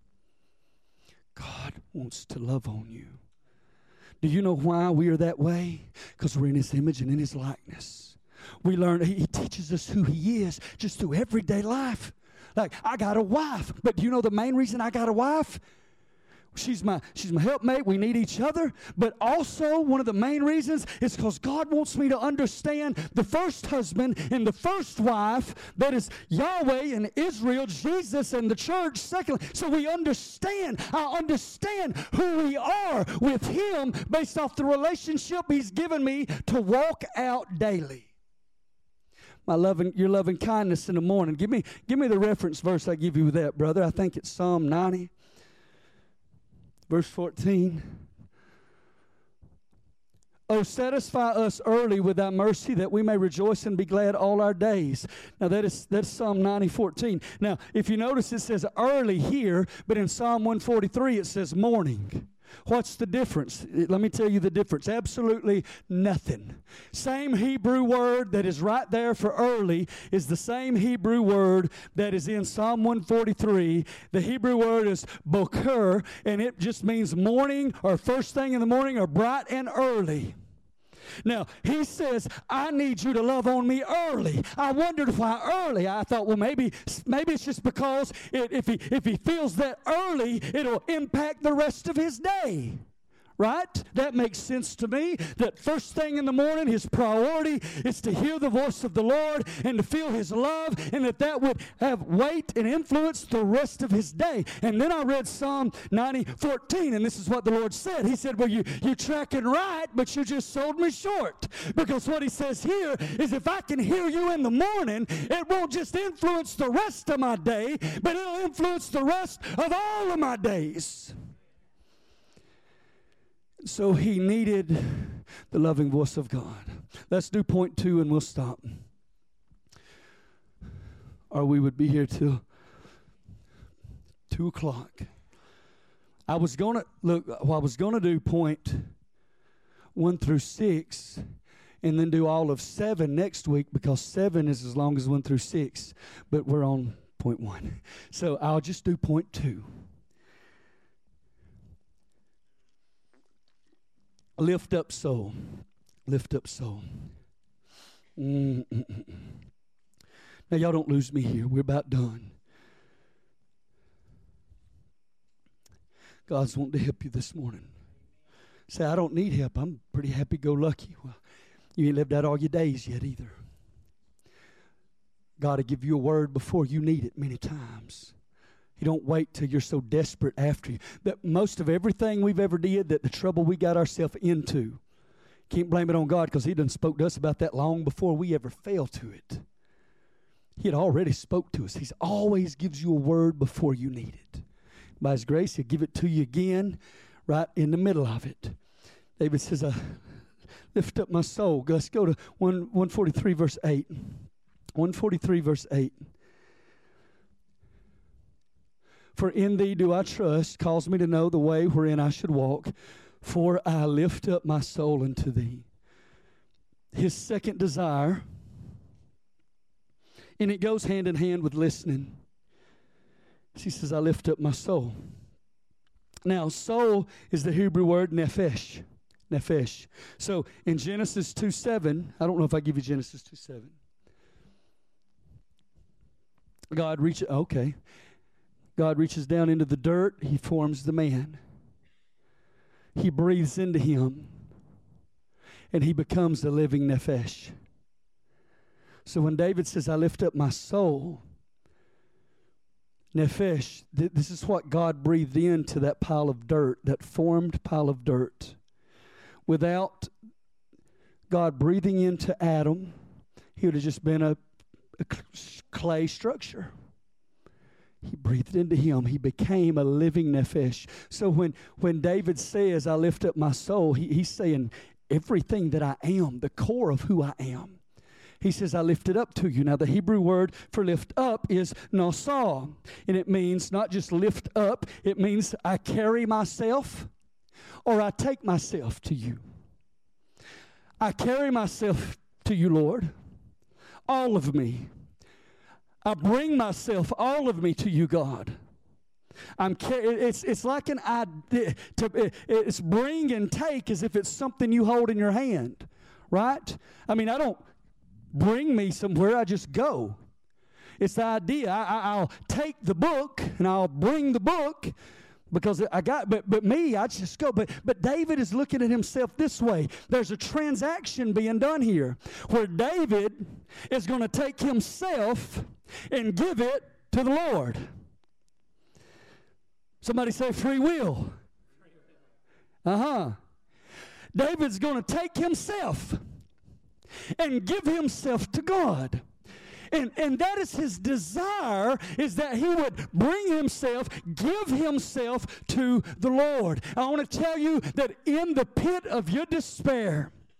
God wants to love on you. Do you know why we are that way? Because we're in his image and in his likeness. We learn, he teaches us who he is just through everyday life. Like, I got a wife, but do you know the main reason I got a wife? She's my helpmate. We need each other. But also, one of the main reasons is because God wants me to understand the first husband and the first wife, that is Yahweh and Israel, Jesus and the church, secondly. So I understand who we are with him based off the relationship he's given me to walk out daily. Your loving kindness in the morning. Give me the reference verse I give you with that, brother. I think it's Psalm 90. Verse 14, Oh, satisfy us early with thy mercy, that we may rejoice and be glad all our days. Now, that's Psalm 90:14. Now, if you notice, it says early here, but in Psalm 143, it says morning. What's the difference? Let me tell you the difference. Absolutely nothing. Same Hebrew word that is right there for early is the same Hebrew word that is in Psalm 143. The Hebrew word is boker, and it just means morning or first thing in the morning or bright and early. Now, he says, I need you to love on me early. I wondered why early. I thought, well, maybe it's just because if he feels that early, it'll impact the rest of his day. Right? That makes sense to me, that first thing in the morning, his priority is to hear the voice of the Lord and to feel his love, and that would have weight and influence the rest of his day. And then I read Psalm 90:14, and this is what the Lord said. He said, well, you're tracking right, but you just sold me short. Because what he says here is if I can hear you in the morning, it won't just influence the rest of my day, but it'll influence the rest of all of my days. So he needed the loving voice of God. Let's do point 2 and we'll stop. Or we would be here till 2 o'clock. I was going to do point 1 through 6 and then do all of 7 next week, because 7 is as long as 1 through 6. But we're on point 1. So I'll just do point 2. Lift up soul. Lift up soul. Now, y'all don't lose me here. We're about done. God's wanting to help you this morning. Say, I don't need help. I'm pretty happy-go-lucky. Well, you ain't lived out all your days yet either. God will give you a word before you need it many times. You don't wait till you're so desperate after you. That most of everything we've ever did, that the trouble we got ourselves into, can't blame it on God, because he done spoke to us about that long before we ever fell to it. He had already spoke to us. He always gives you a word before you need it. By his grace, he'll give it to you again right in the middle of it. David says, lift up my soul. Let's go to 143 verse 8. 143 verse 8. For in thee do I trust, cause me to know the way wherein I should walk, for I lift up my soul unto thee. His second desire, and it goes hand in hand with listening. He says, I lift up my soul. Now, soul is the Hebrew word nephesh. Nephesh. So, in Genesis 2:7, I don't know if I give you Genesis 2:7. God reaches down into the dirt. He forms the man. He breathes into him, and he becomes a living nephesh. So when David says, I lift up my soul, nephesh, this is what God breathed into that pile of dirt, that formed pile of dirt. Without God breathing into Adam, he would have just been a clay structure. He breathed into him. He became a living nephesh. So when David says, I lift up my soul, he's saying everything that I am, the core of who I am. He says, I lift it up to you. Now, the Hebrew word for lift up is nasah. And it means not just lift up. It means I carry myself, or I take myself to you. I carry myself to you, Lord. All of me. I bring myself, all of me, to you, God. It's like an idea. It's bring and take as if it's something you hold in your hand, right? I mean, I don't bring me somewhere. I just go. It's the idea. I'll take the book and I'll bring the book because I got. But me, I just go. But David is looking at himself this way. There's a transaction being done here where David is going to take himself and give it to the Lord. Somebody say free will. David's going to take himself and give himself to God. And that is his desire, is that he would bring himself, give himself to the Lord. I want to tell you that in the pit of your despair,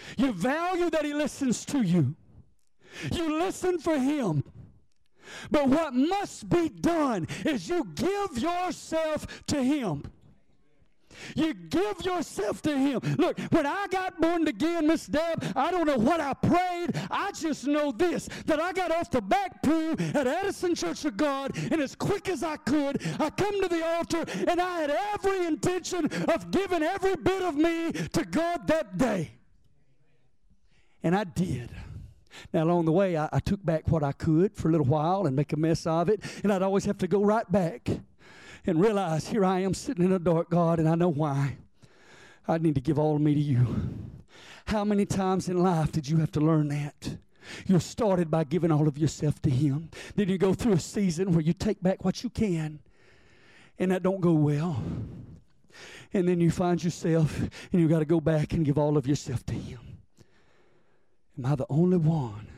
You value that He listens to you. You listen for Him. But what must be done is you give yourself to Him. You give yourself to Him. Look, when I got born again, Miss Deb, I don't know what I prayed. I just know this, that I got off the back pew at Edison Church of God, and as quick as I could, I come to the altar, and I had every intention of giving every bit of me to God that day. And I did. Now, along the way, I took back what I could for a little while and make a mess of it, and I'd always have to go right back and realize, here I am sitting in the dark, God, and I know why. I need to give all of me to you. How many times in life did you have to learn that? You started by giving all of yourself to Him. Then you go through a season where you take back what you can, and that don't go well. And then you find yourself, and you got to go back and give all of yourself to Him. Am I the only one?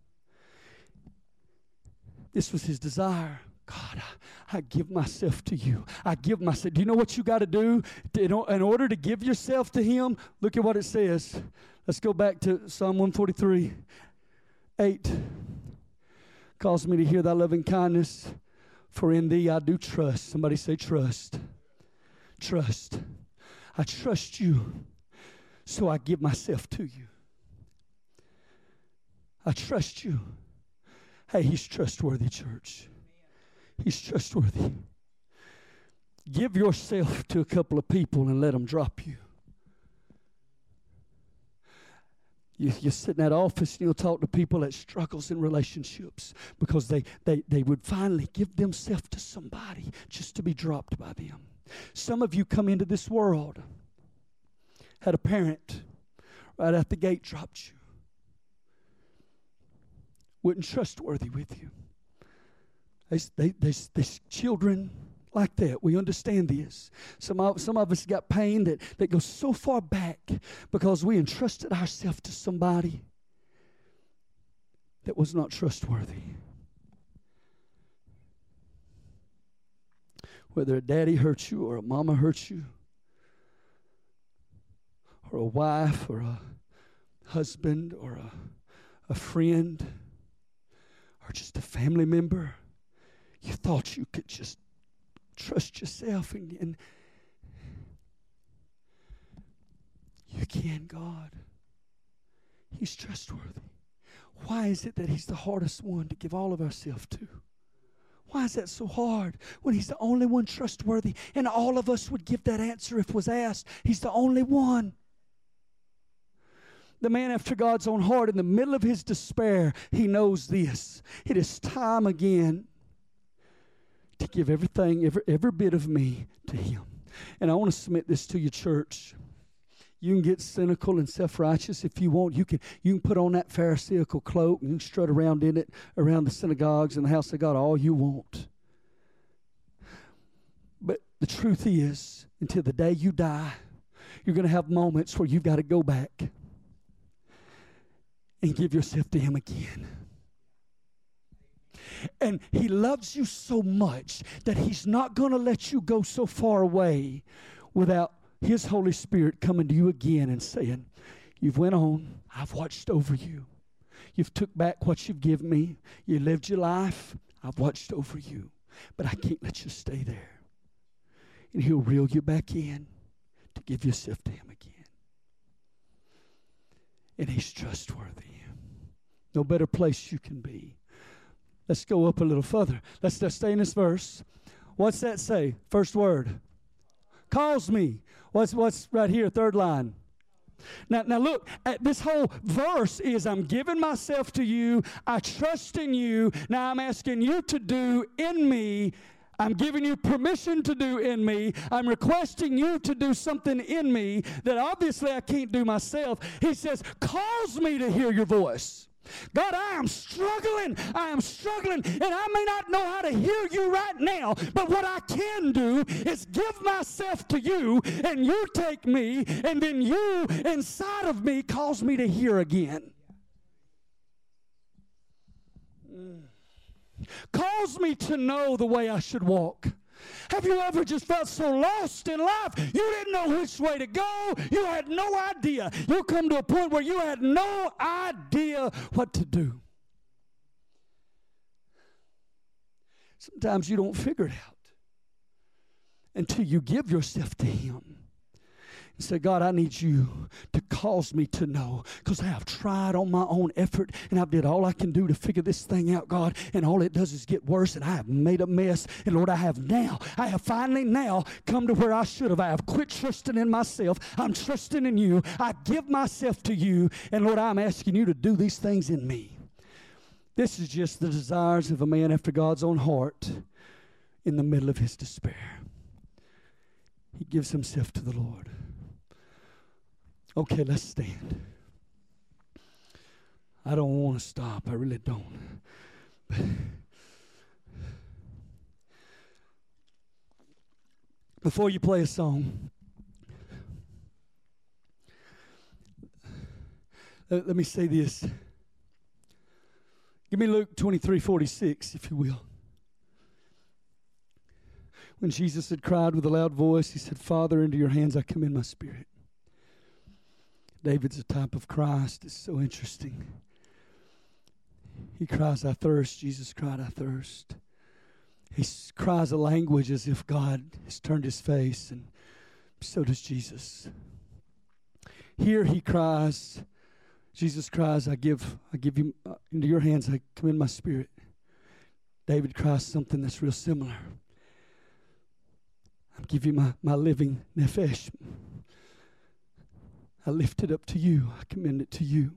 This was His desire. God, I give myself to you. I give myself. Do you know what you got to do in order to give yourself to Him? Look at what it says. Let's go back to Psalm 143, 8. Cause me to hear thy loving kindness, for in thee I do trust. Somebody say trust. Trust. I trust you, so I give myself to you. I trust you. Hey, He's trustworthy, church. He's trustworthy. Give yourself to a couple of people and let them drop you. You sit in that office and you'll talk to people that struggles in relationships because they would finally give themselves to somebody just to be dropped by them. Some of you come into this world, had a parent right out the gate dropped you. Wasn't trustworthy with you. There's children like that. We understand this. Some of us got pain that goes so far back because we entrusted ourselves to somebody that was not trustworthy. Whether a daddy hurt you or a mama hurt you or a wife or a husband or a friend or just a family member, you thought you could just trust yourself and you can, God. He's trustworthy. Why is it that He's the hardest one to give all of ourselves to? Why is that so hard when He's the only one trustworthy? And all of us would give that answer if was asked. He's the only one. The man after God's own heart, in the middle of his despair, he knows this. It is time again to give everything, every bit of me to Him. And I want to submit this to your church. You can get cynical and self-righteous if you want. You can put on that Pharisaical cloak and you can strut around in it around the synagogues and the house of God all you want. But the truth is, until the day you die, you're going to have moments where you've got to go back and give yourself to Him again. And He loves you so much that He's not going to let you go so far away without His Holy Spirit coming to you again and saying, you've went on, I've watched over you. You've took back what you've given me. You lived your life, I've watched over you. But I can't let you stay there. And He'll reel you back in to give yourself to Him again. And He's trustworthy. No better place you can be. Let's go up a little further. Let's just stay in this verse. What's that say? First word. Calls me. What's right here, third line? Now look, this whole verse is I'm giving myself to you. I trust in you. Now I'm asking you to do in me. I'm giving you permission to do in me. I'm requesting you to do something in me that obviously I can't do myself. He says, cause me to hear your voice. God, I am struggling, and I may not know how to hear you right now, but what I can do is give myself to you, and you take me, and then you inside of me cause me to hear again. Cause me to know the way I should walk. Have you ever just felt so lost in life you didn't know which way to go? You had no idea. You come to a point where you had no idea what to do. Sometimes you don't figure it out until you give yourself to Him. And say, God, I need you to cause me to know, because I have tried on my own effort and I've did all I can do to figure this thing out, God, and all it does is get worse, and I have made a mess. And Lord, I have finally now come to where I should have. I have quit trusting in myself. I'm trusting in you. I give myself to you, and Lord, I'm asking you to do these things in me. This is just the desires of a man after God's own heart in the middle of his despair. He gives himself to the Lord. Okay, let's stand. I don't want to stop. I really don't. But before you play a song, let me say this. Give me Luke 23:46, if you will. When Jesus had cried with a loud voice, he said, Father, into your hands I commend my spirit. David's a type of Christ. It's so interesting. He cries, I thirst. Jesus cried, I thirst. He cries a language as if God has turned his face, and so does Jesus. Here he cries, Jesus cries, I give you into your hands, I commend my spirit. David cries something that's real similar. I give you my living nephesh. I lift it up to you. I commend it to you.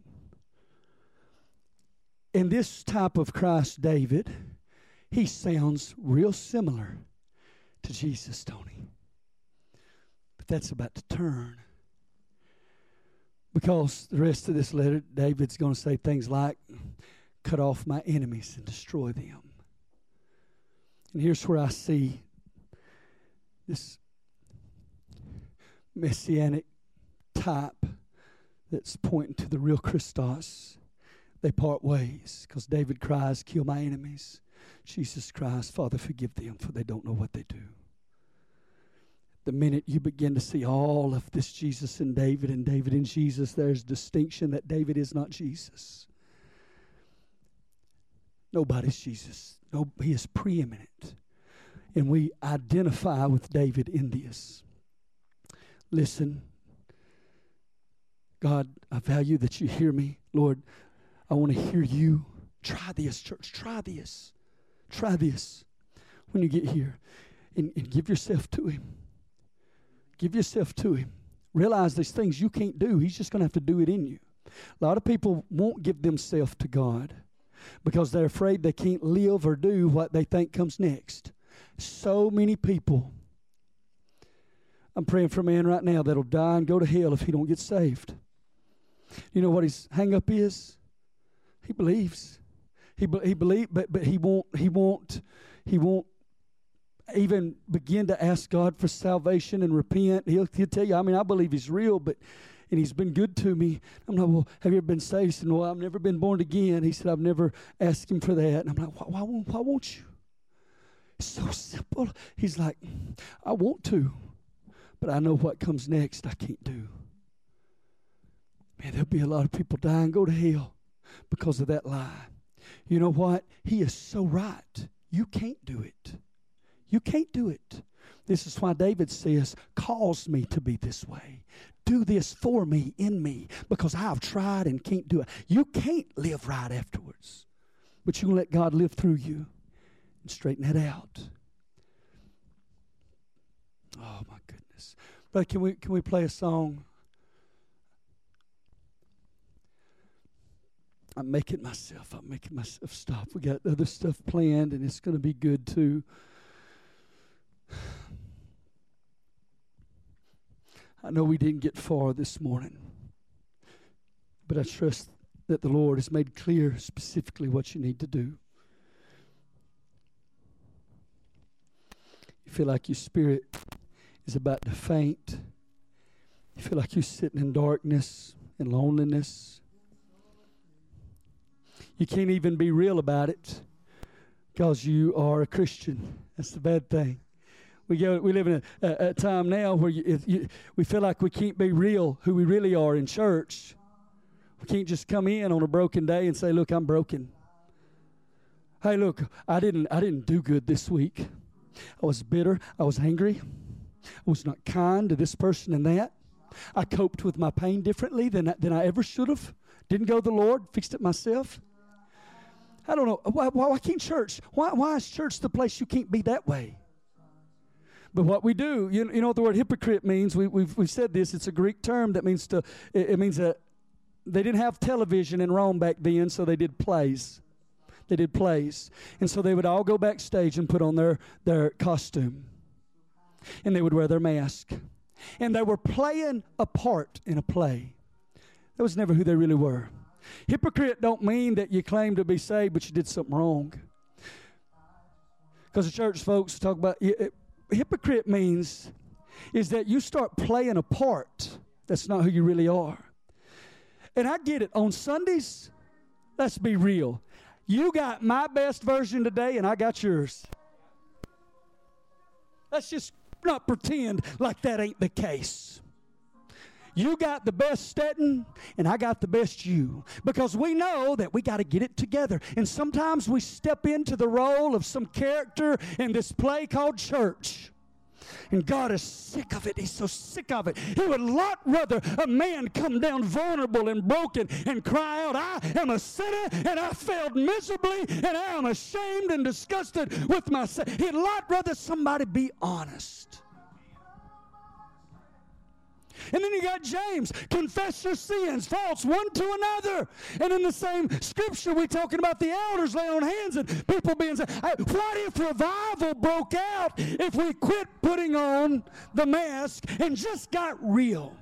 In this type of Christ, David, he sounds real similar to Jesus, don't he? But that's about to turn. Because the rest of this letter, David's going to say things like, cut off my enemies and destroy them. And here's where I see this messianic type that's pointing to the real Christos. They part ways because David cries, kill my enemies. Jesus cries, Father, forgive them, for they don't know what they do. The minute you begin to see all of this Jesus in David and David in Jesus, there's distinction that David is not Jesus. Nobody's Jesus. No, he is preeminent. And we identify with David in this. Listen, God, I value that you hear me. Lord, I want to hear you. Try this, church. Try this. Try this when you get here. And give yourself to him. Give yourself to him. Realize there's things you can't do. He's just going to have to do it in you. A lot of people won't give themselves to God because they're afraid they can't live or do what they think comes next. So many people. I'm praying for a man right now that'll die and go to hell if he don't get saved. You know what his hang-up is? He believes. He believes, but he won't even begin to ask God for salvation and repent. He'll tell you, I believe he's real, and he's been good to me. I'm like, well, have you ever been saved? He said, well, I've never been born again. He said, I've never asked him for that. And I'm like, why won't you? It's so simple. He's like, I want to, but I know what comes next I can't do. Man, there'll be a lot of people die and go to hell because of that lie. You know what? He is so right. You can't do it. You can't do it. This is why David says, cause me to be this way. Do this for me, in me, because I've tried and can't do it. You can't live right afterwards, but you can let God live through you and straighten that out. Oh, my goodness. But can we play a song? I'm making myself stop. We got other stuff planned, and it's going to be good too. I know we didn't get far this morning, but I trust that the Lord has made clear specifically what you need to do. You feel like your spirit is about to faint. You feel like you're sitting in darkness and loneliness. You can't even be real about it because you are a Christian. That's the bad thing. We live in a time now where we feel like we can't be real, who we really are in church. We can't just come in on a broken day and say, look, I'm broken. Hey, look, I didn't do good this week. I was bitter. I was angry. I was not kind to this person and that. I coped with my pain differently than I ever should have. Didn't go to the Lord, fixed it myself. I don't know. Why can't church? Why is church the place you can't be that way? But what we do, you know what the word hypocrite means? We've said this. It's a Greek term that means it means that they didn't have television in Rome back then, so they did plays. They did plays. And so they would all go backstage and put on their costume. And they would wear their mask. And they were playing a part in a play. That was never who they really were. Hypocrite don't mean that you claim to be saved, but you did something wrong. Because the church folks talk about, hypocrite means is that you start playing a part that's not who you really are. And I get it. On Sundays, let's be real. You got my best version today, and I got yours. Let's just not pretend like that ain't the case. You got the best Stetton, and I got the best you. Because we know that we got to get it together. And sometimes we step into the role of some character in this play called church. And God is sick of it. He's so sick of it. He would a lot rather a man come down vulnerable and broken and cry out, I am a sinner and I failed miserably and I am ashamed and disgusted with myself. He'd a lot rather somebody be honest. And then you got James, confess your sins, faults one to another. And in the same scripture, we're talking about the elders laying on hands and people being saved. What if revival broke out if we quit putting on the mask and just got real?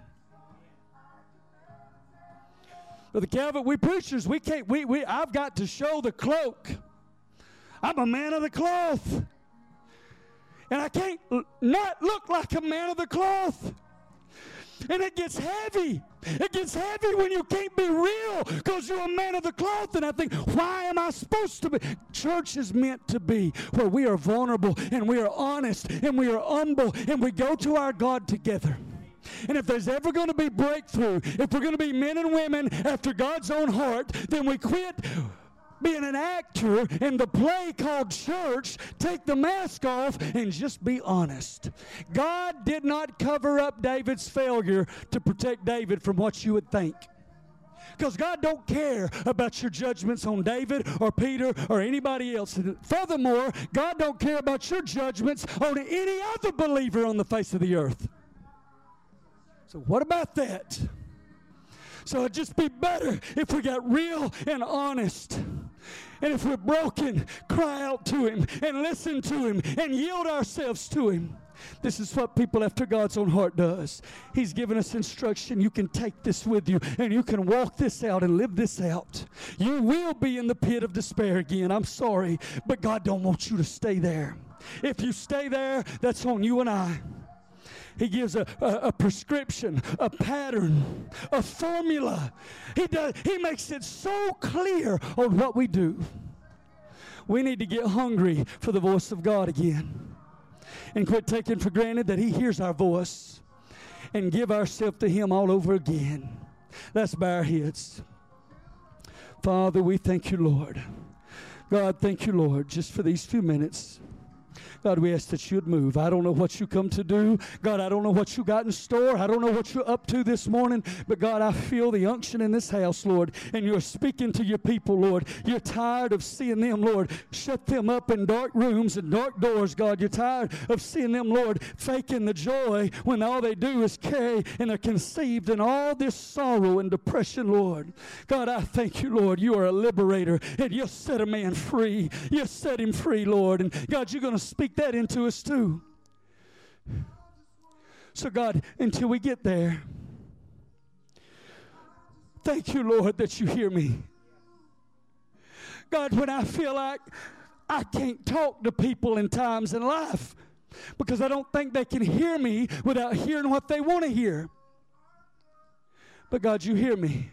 Brother Calvin, we preachers, we can't, I've got to show the cloak. I'm a man of the cloth. And I can't not look like a man of the cloth. And it gets heavy. It gets heavy when you can't be real because you're a man of the cloth. And I think, why am I supposed to be? Church is meant to be where we are vulnerable and we are honest and we are humble and we go to our God together. And if there's ever going to be breakthrough, if we're going to be men and women after God's own heart, then we quit being an actor in the play called church, take the mask off, and just be honest. God did not cover up David's failure to protect David from what you would think. Because God don't care about your judgments on David or Peter or anybody else. And furthermore, God don't care about your judgments on any other believer on the face of the earth. So what about that? So it'd just be better if we got real and honest. And if we're broken, cry out to Him and listen to Him and yield ourselves to Him. This is what people after God's own heart does. He's given us instruction. You can take this with you and you can walk this out and live this out. You will be in the pit of despair again. I'm sorry, but God don't want you to stay there. If you stay there, that's on you and I. He gives a prescription, a pattern, a formula. He makes it so clear on what we do. We need to get hungry for the voice of God again and quit taking for granted that He hears our voice and give ourselves to Him all over again. Let's bow our heads. Father, we thank You, Lord. God, thank You, Lord, just for these few minutes. God, we ask that You'd move. I don't know what You come to do. God, I don't know what You got in store. I don't know what You're up to this morning. But God, I feel the unction in this house, Lord. And You're speaking to Your people, Lord. You're tired of seeing them, Lord, shut them up in dark rooms and dark doors, God. You're tired of seeing them, Lord, faking the joy when all they do is carry and are conceived in all this sorrow and depression, Lord. God, I thank You, Lord. You are a liberator. And You'll set a man free. You'll set him free, Lord. And God, You're going to speak that into us too. So God, until we get there, thank You, Lord, that You hear me. God, when I feel like I can't talk to people in times in life because I don't think they can hear me without hearing what they want to hear. But God, You hear me.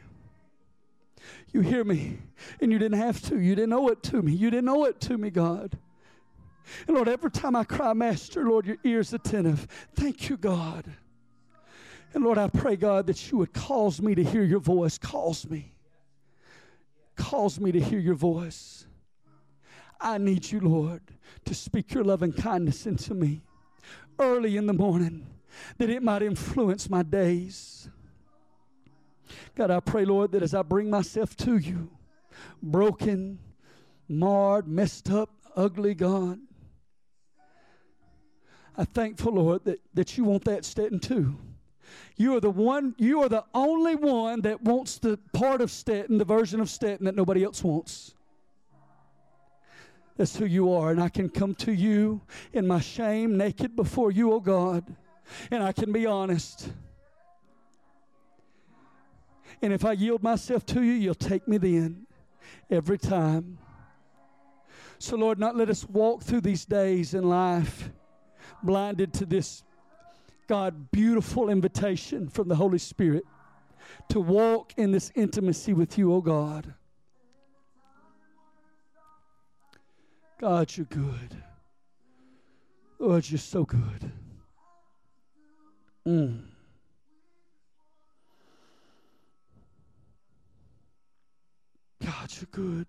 You hear me. And You didn't have to. You didn't owe it to me. You didn't owe it to me, God. And Lord, every time I cry, Master, Lord, your ear's attentive. Thank you, God. And Lord, I pray, God, that you would cause me to hear your voice. Cause me. Cause me to hear your voice. I need you, Lord, to speak your loving kindness into me early in the morning, that it might influence my days. God, I pray, Lord, that as I bring myself to you, broken, marred, messed up, ugly, God, I'm thankful, Lord, that you want that Stetton too. You are the only one that wants the part of Stetton, the version of Stetton that nobody else wants. That's who you are. And I can come to you in my shame, naked before you, oh God. And I can be honest. And if I yield myself to you, you'll take me then. Every time. So Lord, not let us walk through these days in life blinded to this, God, beautiful invitation from the Holy Spirit to walk in this intimacy with you, oh God. God, you're good. Lord, you're so good. God, you're good.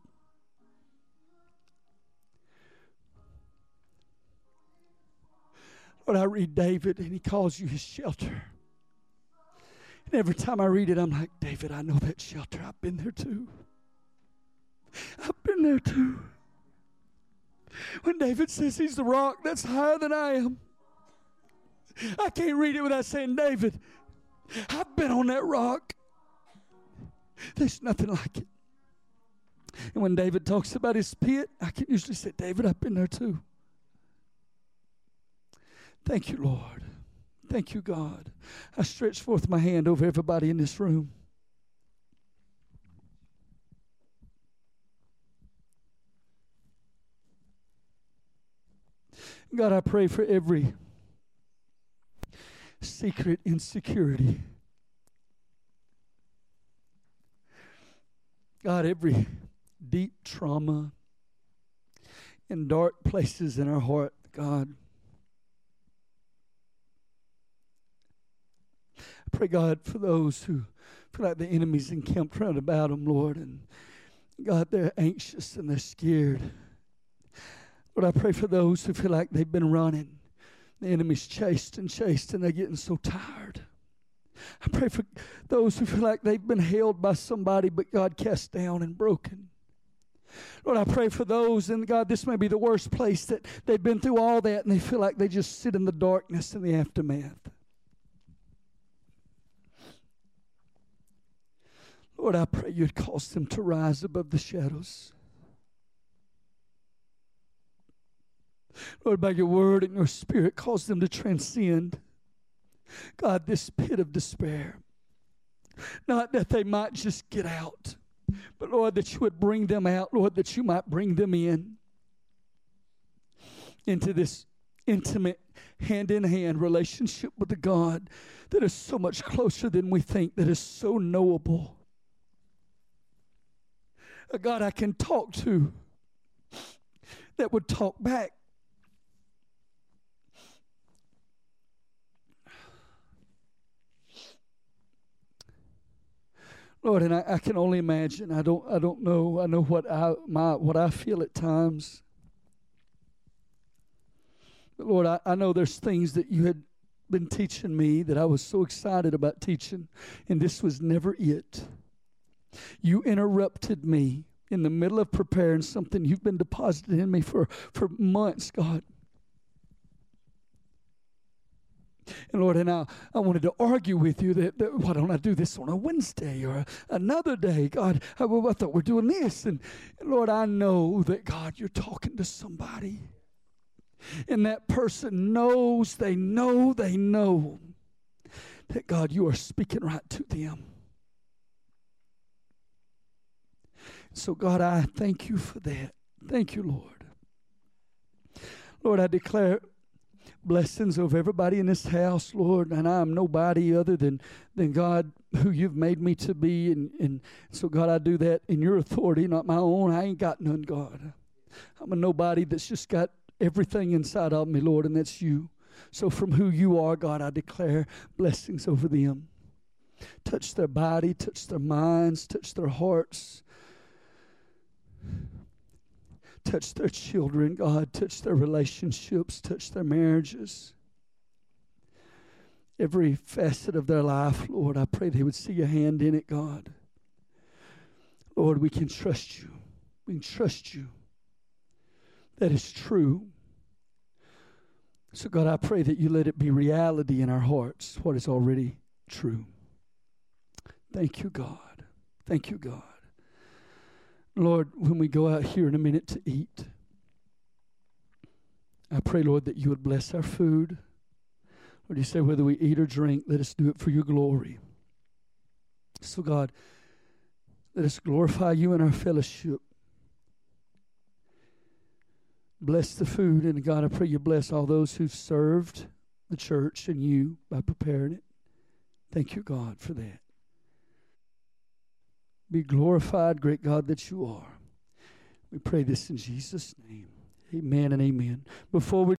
Lord, I read David, and he calls you his shelter. And every time I read it, I'm like, David, I know that shelter. I've been there too. I've been there too. When David says he's the rock that's higher than I am, I can't read it without saying, David, I've been on that rock. There's nothing like it. And when David talks about his pit, I can usually say, David, I've been there too. Thank you, Lord. Thank you, God. I stretch forth my hand over everybody in this room. God, I pray for every secret insecurity. God, every deep trauma in dark places in our heart, God. I pray, God, for those who feel like the enemy's encamped round about them, Lord, and God, they're anxious and they're scared. Lord, I pray for those who feel like they've been running. The enemy's chased and they're getting so tired. I pray for those who feel like they've been held by somebody, but God cast down and broken. Lord, I pray for those, and God, this may be the worst place that they've been through all that, and they feel like they just sit in the darkness in the aftermath. Lord, I pray you'd cause them to rise above the shadows. Lord, by your word and your spirit, cause them to transcend, God, this pit of despair. Not that they might just get out, but Lord, that you would bring them out, Lord, that you might bring them into this intimate, hand-in-hand relationship with the God that is so much closer than we think, that is so knowable. A God I can talk to that would talk back. Lord, and I can only imagine. I don't know. I know what I feel at times. But Lord, I know there's things that you had been teaching me that I was so excited about teaching, and this was never it. You interrupted me in the middle of preparing something you've been depositing in me for months, God. And Lord, and I wanted to argue with you that why don't I do this on a Wednesday or another day? God, I thought we're doing this. And Lord, I know that, God, you're talking to somebody. And that person knows, they know that, God, you are speaking right to them. So, God, I thank you for that. Thank you, Lord. Lord, I declare blessings over everybody in this house, Lord, and I am nobody other than God, who you've made me to be, and so, God, I do that in your authority, not my own. I ain't got none, God. I'm a nobody that's just got everything inside of me, Lord, and that's you. So from who you are, God, I declare blessings over them. Touch their body, touch their minds, touch their hearts. Touch their children, God. Touch their relationships, touch their marriages. Every facet of their life, Lord, I pray they would see your hand in it, God. Lord, we can trust you. We can trust you. That is true. So, God, I pray that you let it be reality in our hearts, what is already true. Thank you, God. Thank you, God. Lord, when we go out here in a minute to eat, I pray, Lord, that you would bless our food. Lord, you say whether we eat or drink, let us do it for your glory. So, God, let us glorify you in our fellowship. Bless the food, and God, I pray you bless all those who've served the church and you by preparing it. Thank you, God, for that. Be glorified, great God, that you are. We pray this in Jesus' name. Amen and amen. Before we